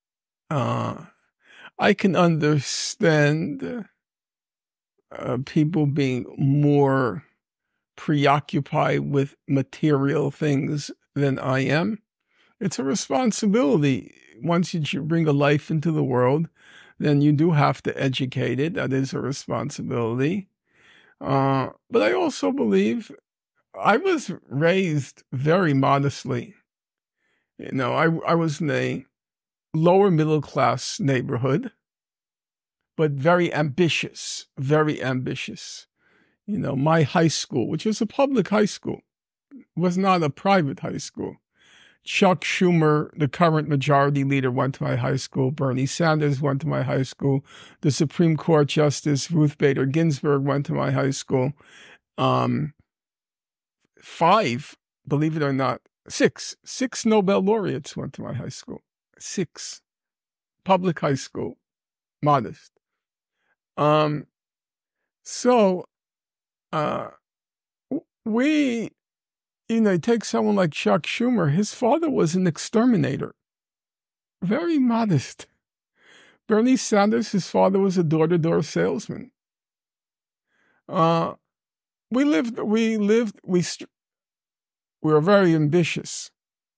A: I can understand people being more preoccupied with material things than I am. It's a responsibility. Once you bring a life into the world, then you do have to educate it. That is a responsibility. But I also believe I was raised very modestly. You know, I was in a lower middle class neighborhood, but very ambitious, very ambitious. You know, my high school, which was a public high school, was not a private high school. Chuck Schumer, the current majority leader, went to my high school. Bernie Sanders went to my high school. The Supreme Court Justice Ruth Bader Ginsburg went to my high school. 5, believe it or not, 6 Nobel laureates went to my high school. 6. Public high school. Modest. So, we, you know, take someone like Chuck Schumer. His father was an exterminator. Very modest. Bernie Sanders, his father was a door-to-door salesman. We were very ambitious.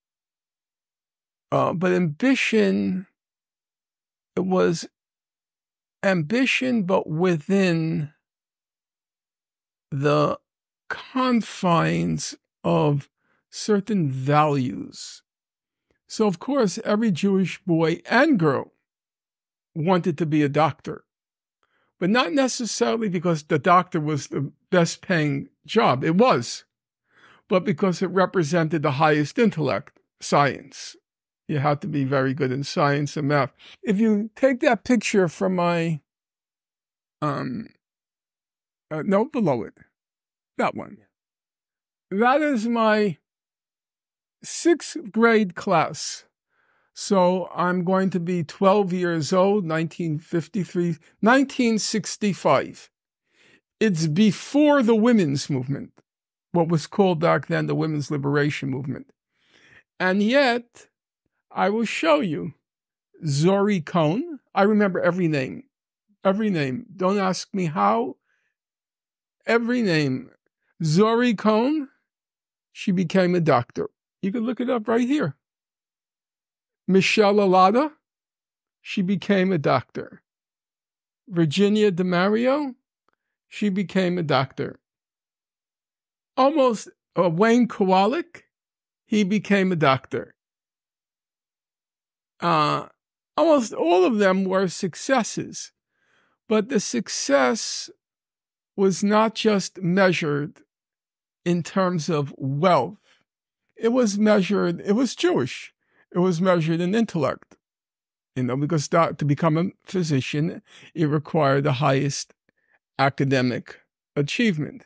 A: But ambition, it was ambition, but within the confines of certain values. So, of course, every Jewish boy and girl wanted to be a doctor, but not necessarily because the doctor was the best paying job. It was, but because it represented the highest intellect, science. You had to be very good in science and math. If you take that picture from my, no, below it, that one. That is my 6th grade class. So I'm going to be 12 years old, 1965. It's before the women's movement, what was called back then the Women's Liberation Movement. And yet, I will show you Zori Cohn. I remember every name. Every name. Don't ask me how. Every name. Zori Cohn she became a doctor. You can look it up right here. Michelle Alada, she became a doctor. Virginia DeMario, she became a doctor. Almost Wayne Kowalik, he became a doctor. Almost all of them were successes, but the success was not just measured in terms of wealth. It was Jewish. It was measured in intellect. Because to become a physician, it required the highest academic achievement.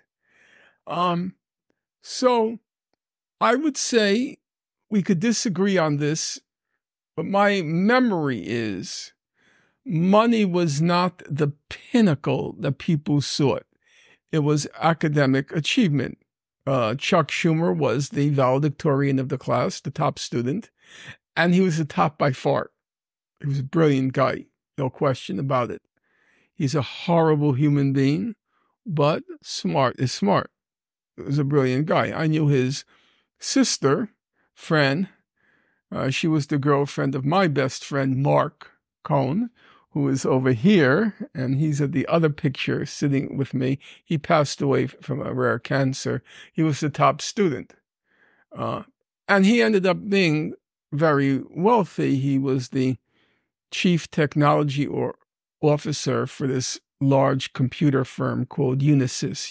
A: So I would say we could disagree on this, but my memory is money was not the pinnacle that people sought. It was academic achievement. Chuck Schumer was the valedictorian of the class, the top student, and he was the top by far. He was a brilliant guy, no question about it. He's a horrible human being, but smart is smart. He was a brilliant guy. I knew his sister, Fran. She was the girlfriend of my best friend, Mark Cohn, who is over here, and he's at the other picture sitting with me. He passed away from a rare cancer. He was the top student. And he ended up being very wealthy. He was the chief technology officer for this large computer firm called Unisys,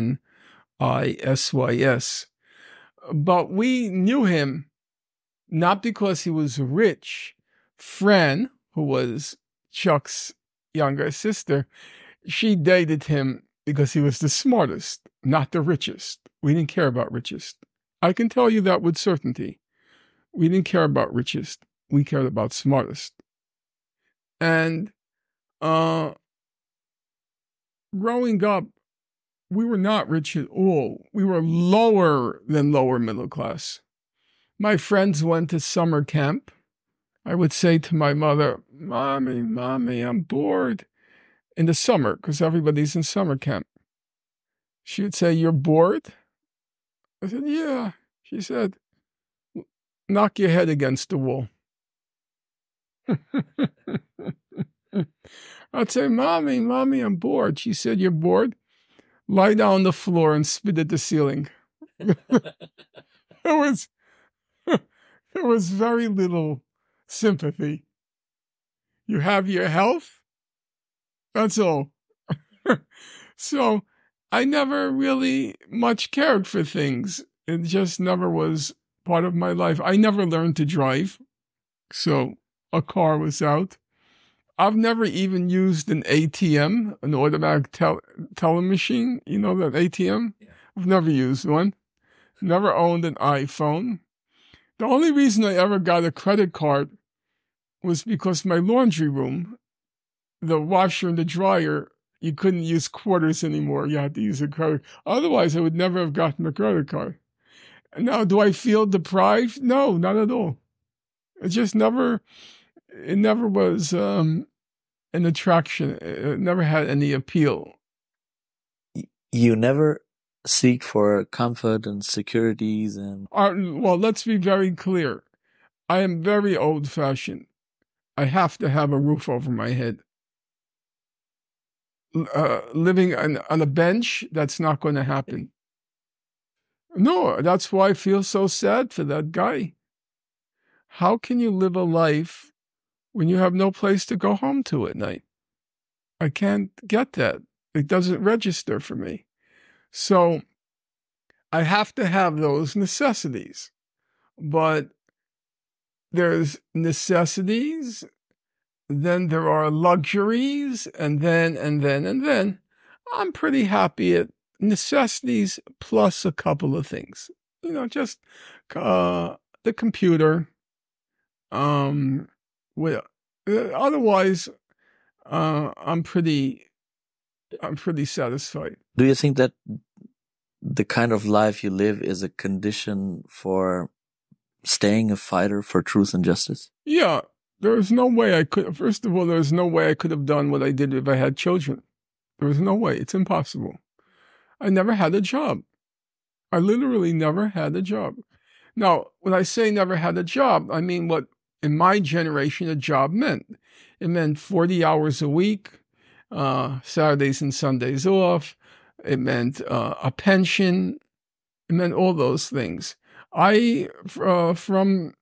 A: UNISYS. But we knew him not because he was rich. Fran, who was Chuck's younger sister, she dated him because he was the smartest, not the richest. We didn't care about richest. I can tell you that with certainty. We didn't care about richest. We cared about smartest. And growing up, we were not rich at all. We were lower than lower middle class. My friends went to summer camp. I would say to my mother, Mommy, I'm bored. In the summer, because everybody's in summer camp. She would say, You're bored? I said, Yeah. She said, Knock your head against the wall. I'd say, Mommy, I'm bored. She said, You're bored? Lie down on the floor and spit at the ceiling. There was very little sympathy. You have your health? That's all. So I never really much cared for things. It just never was part of my life. I never learned to drive, so a car was out. I've never even used an ATM, an automatic teller machine. You know that ATM? Yeah. I've never used one. Never owned an iPhone. The only reason I ever got a credit card was because my laundry room, the washer and the dryer, you couldn't use quarters anymore. You had to use a credit. Otherwise, I would never have gotten a credit card. Now, do I feel deprived? No, not at all. It never was an attraction. It never had any appeal.
B: You never seek for comfort and securities and...
A: Well, let's be very clear. I am very old-fashioned. I have to have a roof over my head. Living on a bench, that's not going to happen. No, that's why I feel so sad for that guy. How can you live a life when you have no place to go home to at night? I can't get that. It doesn't register for me. So I have to have those necessities. But there's necessities, then there are luxuries, and then. I'm pretty happy at necessities plus a couple of things. Just the computer. Otherwise, I'm pretty satisfied.
B: Do you think that the kind of life you live is a condition for staying a fighter for truth and justice?
A: Yeah, there's no way I could. First of all, there's no way I could have done what I did if I had children. There was no way. It's impossible. I never had a job. I literally never had a job. Now, when I say never had a job, I mean what in my generation a job meant. It meant 40 hours a week, Saturdays and Sundays off. It meant a pension. It meant all those things. From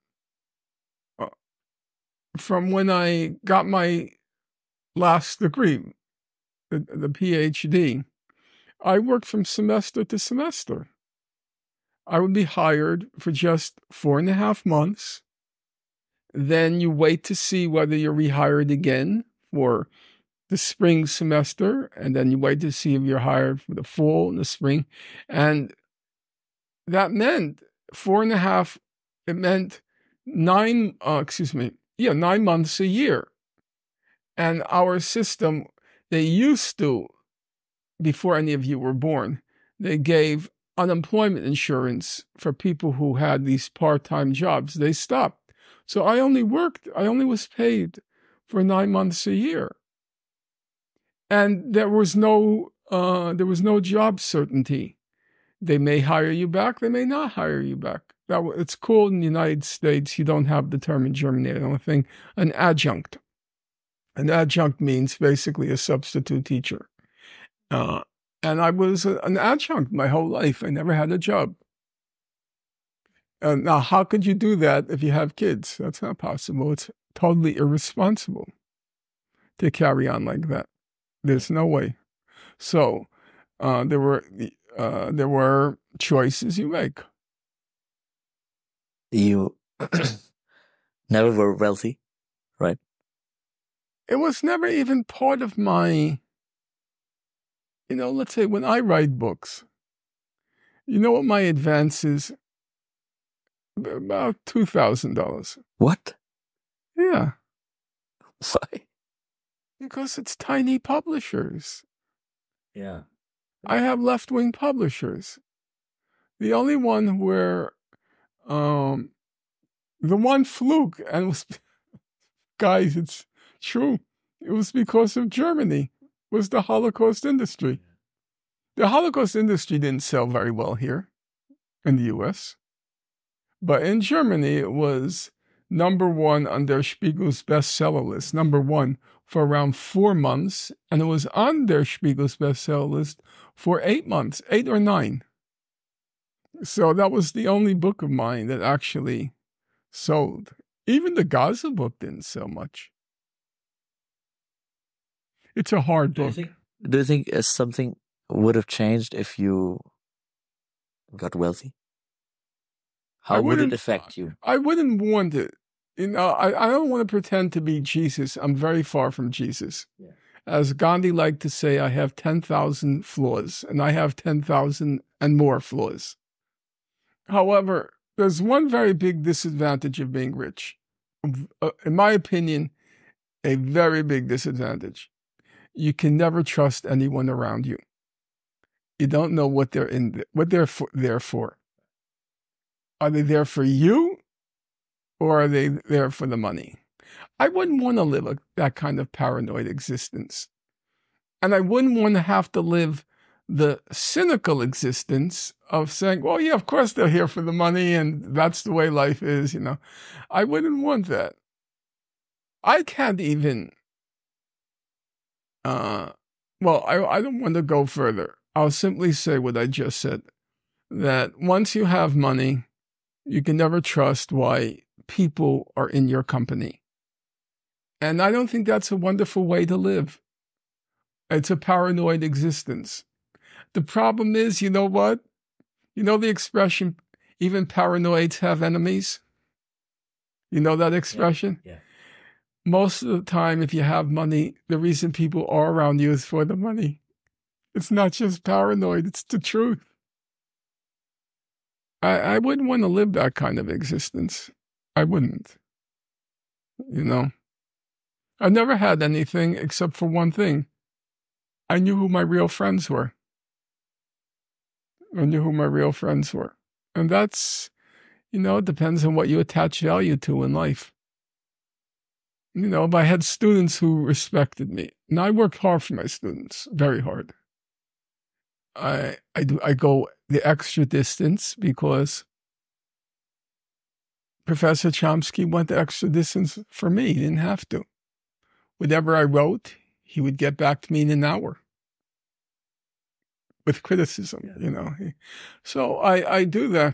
A: when I got my last degree, the PhD, I worked from semester to semester. I would be hired for just 4.5 months. Then you wait to see whether you're rehired again for the spring semester, and then you wait to see if you're hired for the fall and the spring. And that meant 4.5, it meant 9 months a year. And our system, they used to, before any of you were born, they gave unemployment insurance for people who had these part-time jobs. They stopped. So I only was paid for 9 months a year. And there was no job certainty. They may hire you back, they may not hire you back. It's called in the United States, you don't have the term in Germany, I don't think, an adjunct. An adjunct means basically a substitute teacher. And I was an adjunct my whole life. I never had a job. Now, how could you do that if you have kids? That's not possible. It's totally irresponsible to carry on like that. There's no way. So there were choices you make.
B: You never were wealthy, right?
A: It was never even part of my, let's say when I write books, you know what my advance is? About $2,000.
B: What?
A: Yeah.
B: Why?
A: Because it's tiny publishers.
B: Yeah.
A: I have left-wing publishers. The only one where, the one fluke, and it was, guys, it's true. It was because of Germany, was the Holocaust industry. The Holocaust industry didn't sell very well here in the U.S., but in Germany, it was #1 on Der Spiegel's bestseller list, #1 for around 4 months, and it was on Der Spiegel's bestseller list for 8 months, 8 or 9. So that was the only book of mine that actually sold. Even the Gaza book didn't sell much. It's a hard book.
B: Do you think something would have changed if you got wealthy? How would it affect you?
A: I wouldn't want it. I don't want to pretend to be Jesus. I'm very far from Jesus. Yeah. As Gandhi liked to say, I have 10,000 flaws, and I have 10,000 and more flaws. However, there's one very big disadvantage of being rich. In my opinion, a very big disadvantage. You can never trust anyone around you. You don't know what they're there for. Are they there for you, or are they there for the money? I wouldn't want to live that kind of paranoid existence. And I wouldn't want to have to live the cynical existence of saying, well, yeah, of course they're here for the money, and that's the way life is, I wouldn't want that. I can't even, I don't want to go further. I'll simply say what I just said, that once you have money, you can never trust why people are in your company. And I don't think that's a wonderful way to live. It's a paranoid existence. The problem is, you know what? You know the expression, even paranoids have enemies? You know that expression?
B: Yeah.
A: Most of the time, if you have money, the reason people are around you is for the money. It's not just paranoid, it's the truth. I wouldn't want to live that kind of existence. I wouldn't. I never had anything except for one thing. I knew who my real friends were. And that's, it depends on what you attach value to in life. If I had students who respected me, and I worked hard for my students, very hard. I go the extra distance because Professor Chomsky went the extra distance for me. He didn't have to. Whatever I wrote, he would get back to me in an hour with criticism, you know. So I do that.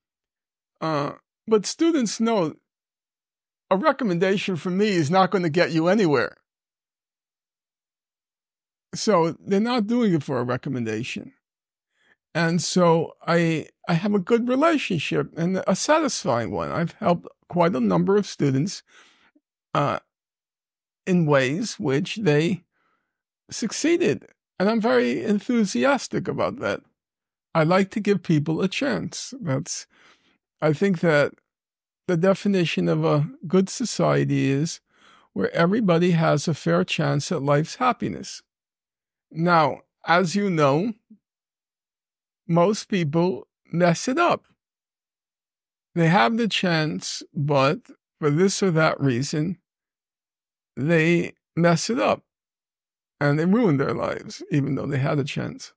A: But students know a recommendation from me is not going to get you anywhere. So they're not doing it for a recommendation. And so I have a good relationship and a satisfying one. I've helped quite a number of students in ways which they succeeded. And I'm very enthusiastic about that. I like to give people a chance. I think that the definition of a good society is where everybody has a fair chance at life's happiness. Now, as you know, most people mess it up. They have the chance, but for this or that reason, they mess it up. And they ruin their lives, even though they had a chance.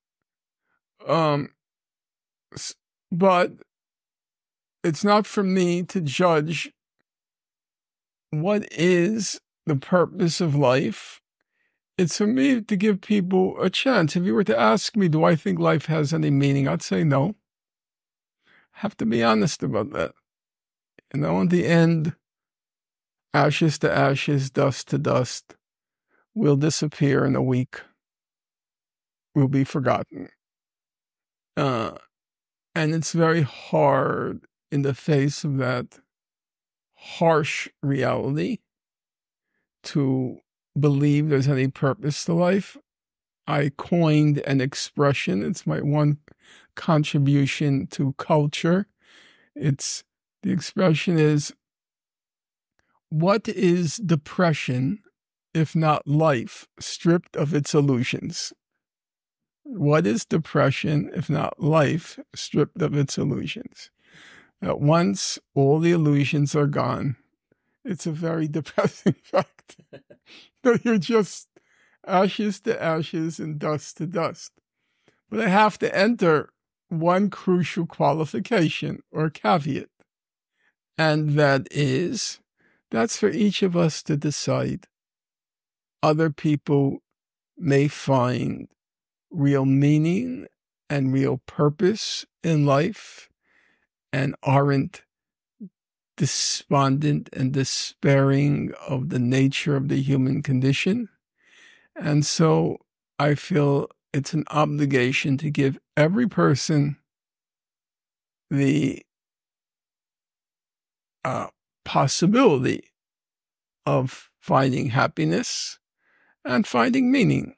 A: But it's not for me to judge what is the purpose of life. It's for me to give people a chance. If you were to ask me, do I think life has any meaning? I'd say no. I have to be honest about that. You know, in the end, ashes to ashes, dust to dust. Will disappear in a week. Will be forgotten. And it's very hard in the face of that harsh reality to believe there's any purpose to life. I coined an expression. It's my one contribution to culture. The expression is, what is depression if not life stripped of its illusions? What is depression if not life stripped of its illusions? At once all the illusions are gone, it's a very depressing fact. You're just ashes to ashes and dust to dust. But I have to enter one crucial qualification or caveat, and that's for each of us to decide. Other people may find real meaning and real purpose in life and aren't despondent and despairing of the nature of the human condition. And so I feel it's an obligation to give every person the possibility of finding happiness and finding meaning,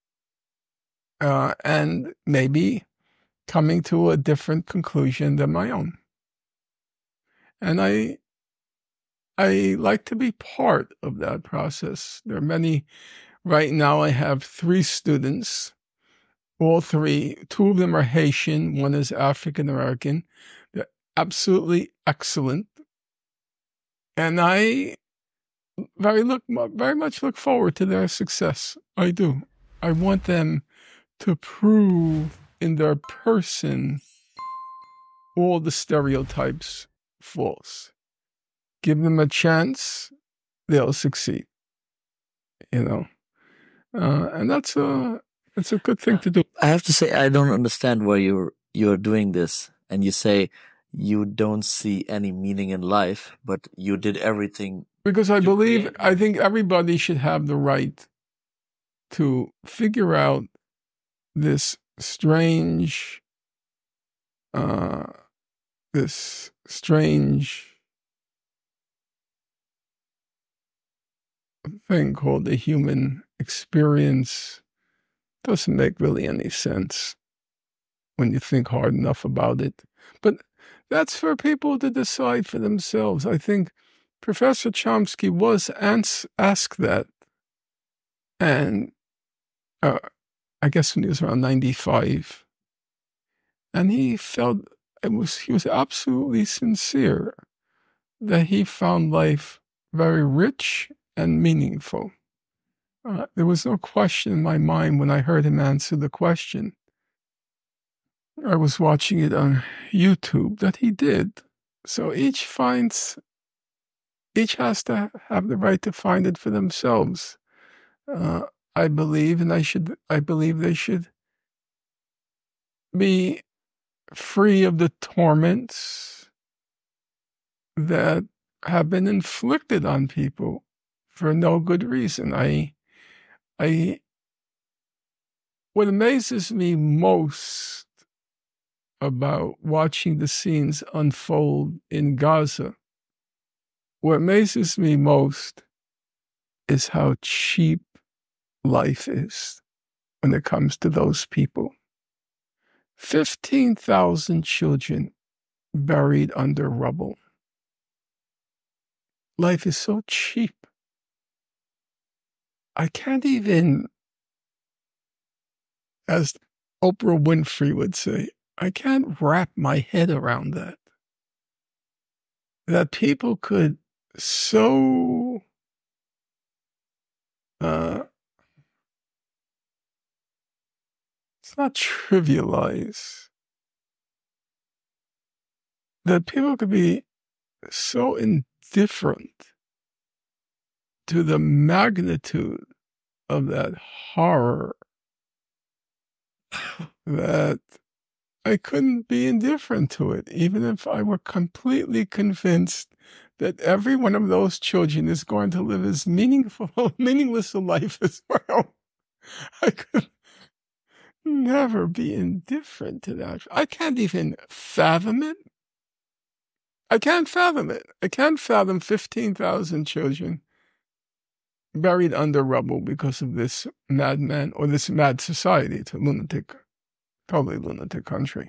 A: and maybe coming to a different conclusion than my own. And I like to be part of that process. There are many. Right now I have 3 students, all 3. 2 of them are Haitian, one is African American. They're absolutely excellent. And I very much look forward to their success. I do. I want them to prove in their person all the stereotypes false. Give them a chance, they'll succeed. You know, and it's a good thing to do.
B: I have to say, I don't understand why you're doing this, and you say you don't see any meaning in life, but you did everything.
A: Because I think everybody should have the right to figure out this strange thing called the human experience. Doesn't make really any sense when you think hard enough about it. But that's for people to decide for themselves. I think Professor Chomsky was asked that. And I guess when he was around 95. And he felt he was absolutely sincere that he found life very rich and meaningful. There was no question in my mind when I heard him answer the question. I was watching it on YouTube that he did. So each has to have the right to find it for themselves. I believe, and I believe they should be free of the torments that have been inflicted on people for no good reason. What amazes me most about watching the scenes unfold in Gaza, what amazes me most is how cheap life is when it comes to those people. 15,000 children buried under rubble. Life is so cheap. I can't even, as Oprah Winfrey would say, I can't wrap my head around that. That people could so it's not trivialize. That people could be so indifferent to the magnitude of that horror that I couldn't be indifferent to it, even if I were completely convinced that every one of those children is going to live as meaningless a life as well. I could never be indifferent to that. I can't even fathom it. I can't fathom it. I can't fathom 15,000 children buried under rubble because of this madman or this mad society. It's a lunatic, totally lunatic country.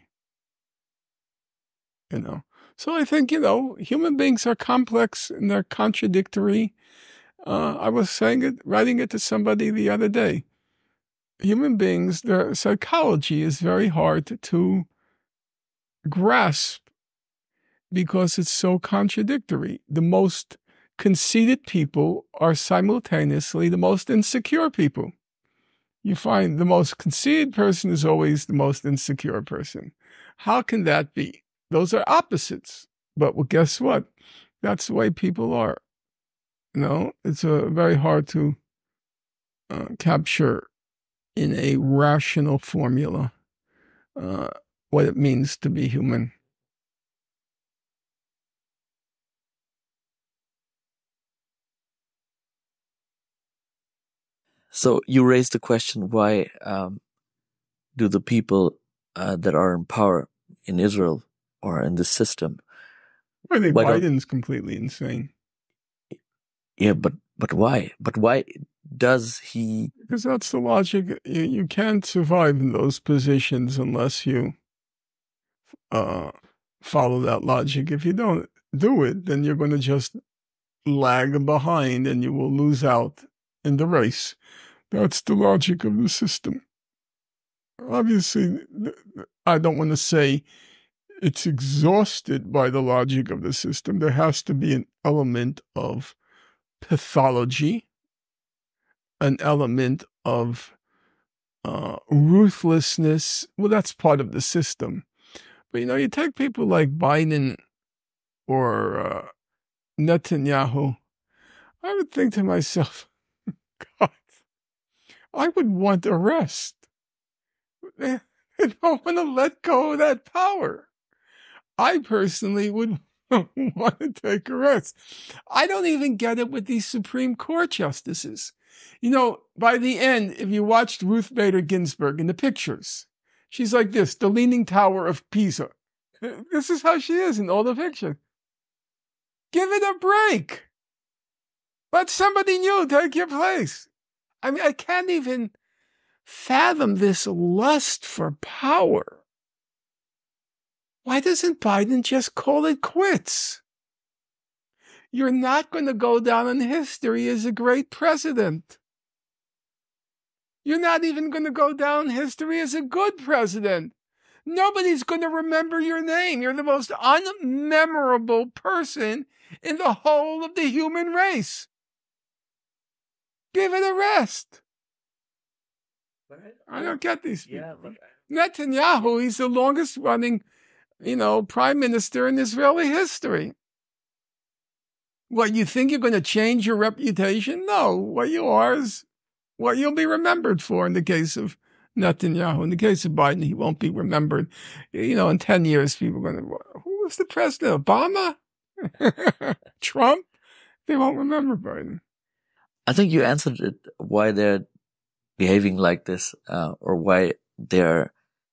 A: So I think, human beings are complex and they're contradictory. I was writing it to somebody the other day. Human beings, their psychology is very hard to grasp because it's so contradictory. The most conceited people are simultaneously the most insecure people. You find the most conceited person is always the most insecure person. How can that be? Those are opposites. But well, guess what? That's the way people are. It's very hard to capture in a rational formula what it means to be human.
B: So you raised the question, why do the people that are in power in Israel or in the system?
A: I think Biden's completely insane.
B: Yeah, but why? But why does he?
A: Because that's the logic. You can't survive in those positions unless you follow that logic. If you don't do it, then you're going to just lag behind and you will lose out in the race. That's the logic of the system. Obviously, I don't want to say it's exhausted by the logic of the system. There has to be an element of pathology, an element of ruthlessness. Well, that's part of the system. But, you take people like Biden or Netanyahu, I would think to myself, God, I would want arrest. They don't want to let go of that power. I personally would want to take arrest. I don't even get it with these Supreme Court justices. By the end, if you watched Ruth Bader Ginsburg in the pictures, she's like this, the Leaning Tower of Pisa. This is how she is in all the pictures. Give it a break. Let somebody new take your place. I mean, I can't even fathom this lust for power. Why doesn't Biden just call it quits? You're not going to go down in history as a great president. You're not even going to go down in history as a good president. Nobody's going to remember your name. You're the most unmemorable person in the whole of the human race. Give it a rest. I don't get these people.
B: Yeah, but
A: Netanyahu, he's the longest running, prime minister in Israeli history. What, you think you're going to change your reputation? No, what you are is what you'll be remembered for in the case of Netanyahu. In the case of Biden, he won't be remembered. In 10 years, people are going to, who was the president? Obama? Trump? They won't remember Biden.
B: I think you answered it, why they're behaving like this, or why they're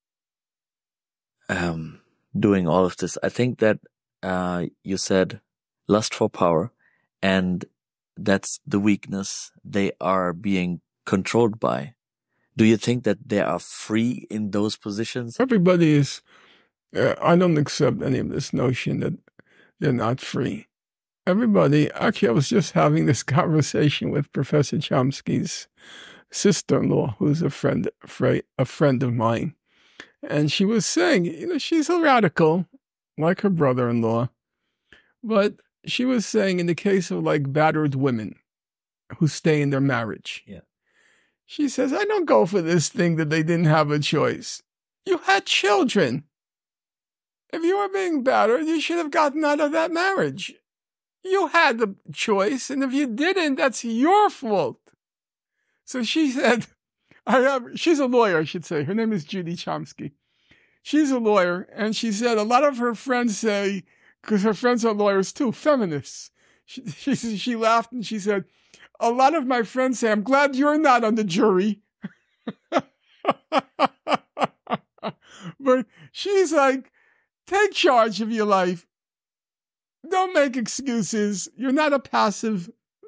B: doing all of this. I think that you said lust for power, and that's the weakness they are being controlled by. Do you think that they are free in those positions?
A: Everybody is. I don't accept any of this notion that they're not free. Everybody, actually, I was just having this conversation with Professor Chomsky's sister-in-law, who's a friend of mine. And she was saying, she's a radical, like her brother-in-law. But she was saying, in the case of like battered women who stay in their marriage, she says, I don't go for this thing that they didn't have a choice. You had children. If you were being battered, you should have gotten out of that marriage. You had the choice, and if you didn't, that's your fault. So she said, she's a lawyer, I should say. Her name is Judy Chomsky. She's a lawyer, and she said a lot of her friends say, because her friends are lawyers too, feminists. She laughed and she said, a lot of my friends say, I'm glad you're not on the jury. But she's like, take charge of your life. Don't make excuses. You're not a passive,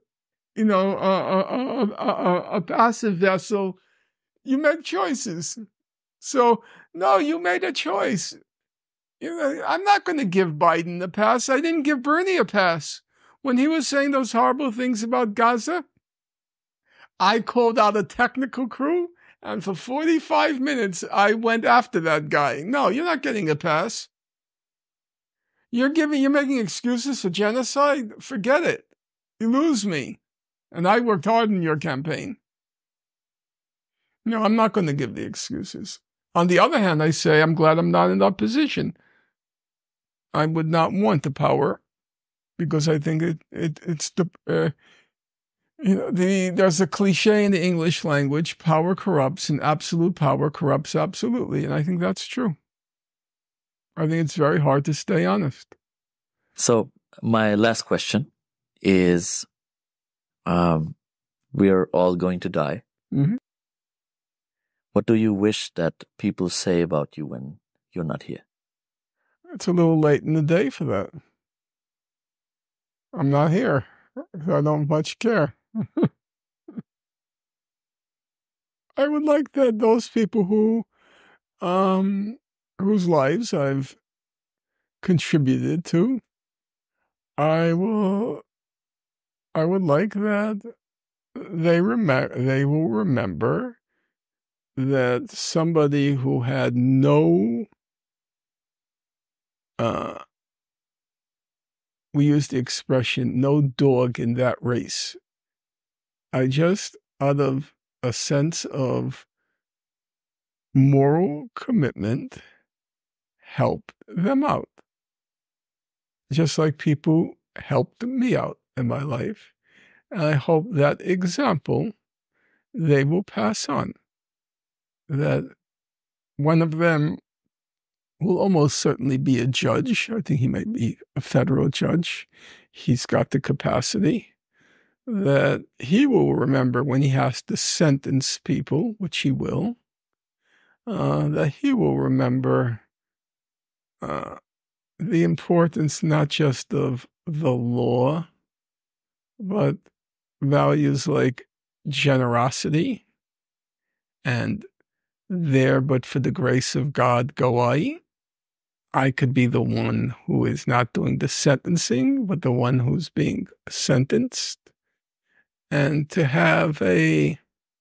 A: a passive vessel. You make choices. So, no, you made a choice. I'm not going to give Biden a pass. I didn't give Bernie a pass. When he was saying those horrible things about Gaza, I called out a technical crew, and for 45 minutes, I went after that guy. No, you're not getting a pass. You're making excuses for genocide? Forget it. You lose me. And I worked hard in your campaign. No, I'm not going to give the excuses. On the other hand, I say I'm glad I'm not in that position. I would not want the power because I think it's the, there's a cliche in the English language, power corrupts, and absolute power corrupts absolutely. And I think that's true. I think it's very hard to stay honest.
B: So my last question is, we're all going to die.
A: Mm-hmm.
B: What do you wish that people say about you when you're not here?
A: It's a little late in the day for that. I'm not here. I don't much care. I would like that those people whose lives I've contributed to, I would like that they will remember that somebody who had no, we use the expression, no dog in that race. I just, out of a sense of moral commitment, helped them out. Just like people helped me out in my life. And I hope that example they will pass on. That one of them will almost certainly be a judge. I think he might be a federal judge. He's got the capacity. That he will remember when he has to sentence people, which he will, that he will remember the importance not just of the law, but values like generosity and there, but for the grace of God, go I. I could be the one who is not doing the sentencing, but the one who's being sentenced. And to have a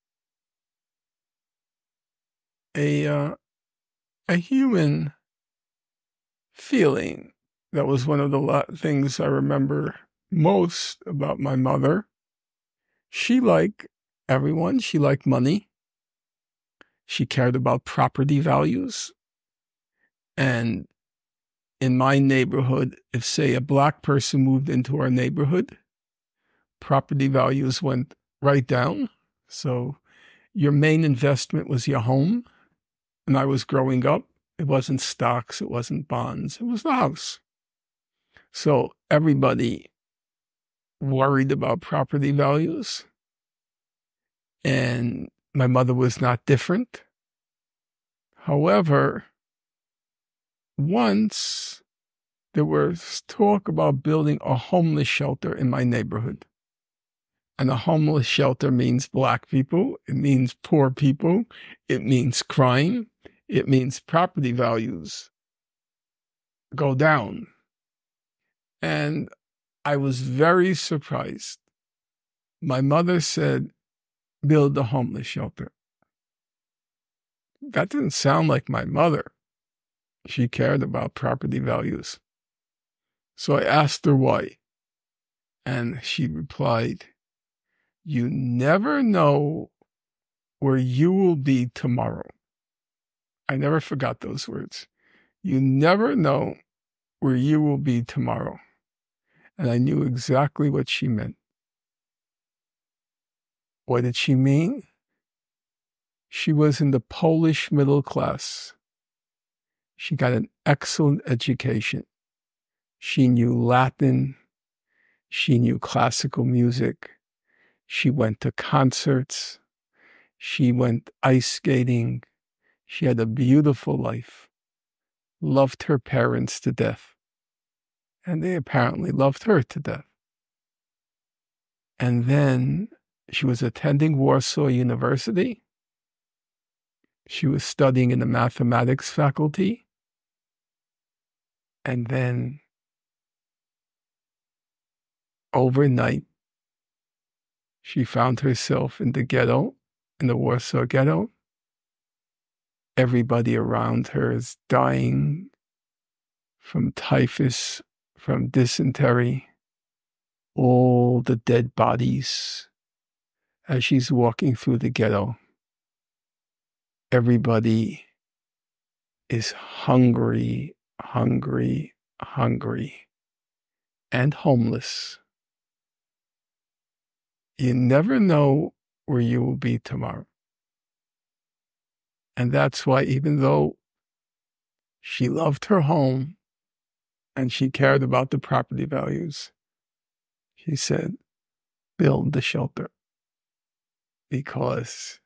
A: human feeling. That was one of the things I remember most about my mother. She liked everyone. She liked money. She cared about property values. And in my neighborhood, if, say, a Black person moved into our neighborhood, property values went right down. So your main investment was your home. And I was growing up, it wasn't stocks, it wasn't bonds, it was the house. So everybody worried about property values. And my mother was not different. However, once there was talk about building a homeless shelter in my neighborhood. And a homeless shelter means Black people, it means poor people, it means crime, it means property values go down. And I was very surprised. My mother said, build a homeless shelter. That didn't sound like my mother. She cared about property values. So I asked her why. And she replied, you never know where you will be tomorrow. I never forgot those words. You never know where you will be tomorrow. And I knew exactly what she meant. What did she mean? She was in the Polish middle class. She got an excellent education. She knew Latin. She knew classical music. She went to concerts. She went ice skating. She had a beautiful life. Loved her parents to death. And they apparently loved her to death. And then she was attending Warsaw University. She was studying in the mathematics faculty. And then overnight, she found herself in the ghetto, in the Warsaw ghetto. Everybody around her is dying from typhus, from dysentery, all the dead bodies as she's walking through the ghetto. Everybody is hungry, hungry, hungry, and homeless. You never know where you will be tomorrow. And that's why, even though she loved her home and she cared about the property values, she said, build the shelter, because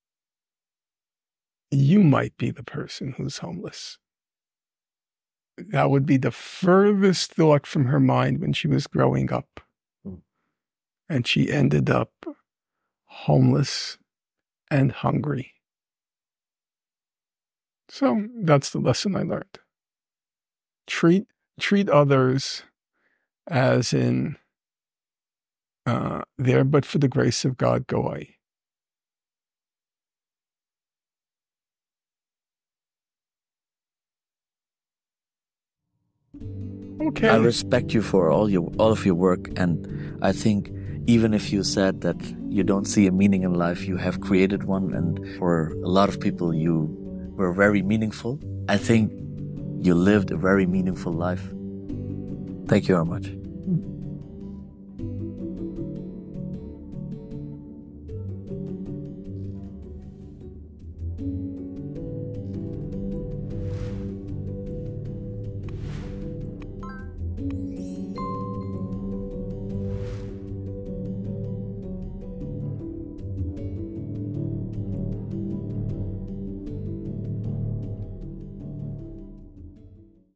A: you might be the person who's homeless. That would be the furthest thought from her mind when she was growing up. And she ended up homeless and hungry. So that's the lesson I learned. Treat others as in, there but for the grace of God go I. Okay.
B: I respect you for all of your work, and I think even if you said that you don't see a meaning in life, you have created one, and for a lot of people you were very meaningful. I think you lived a very meaningful life. Thank you very much.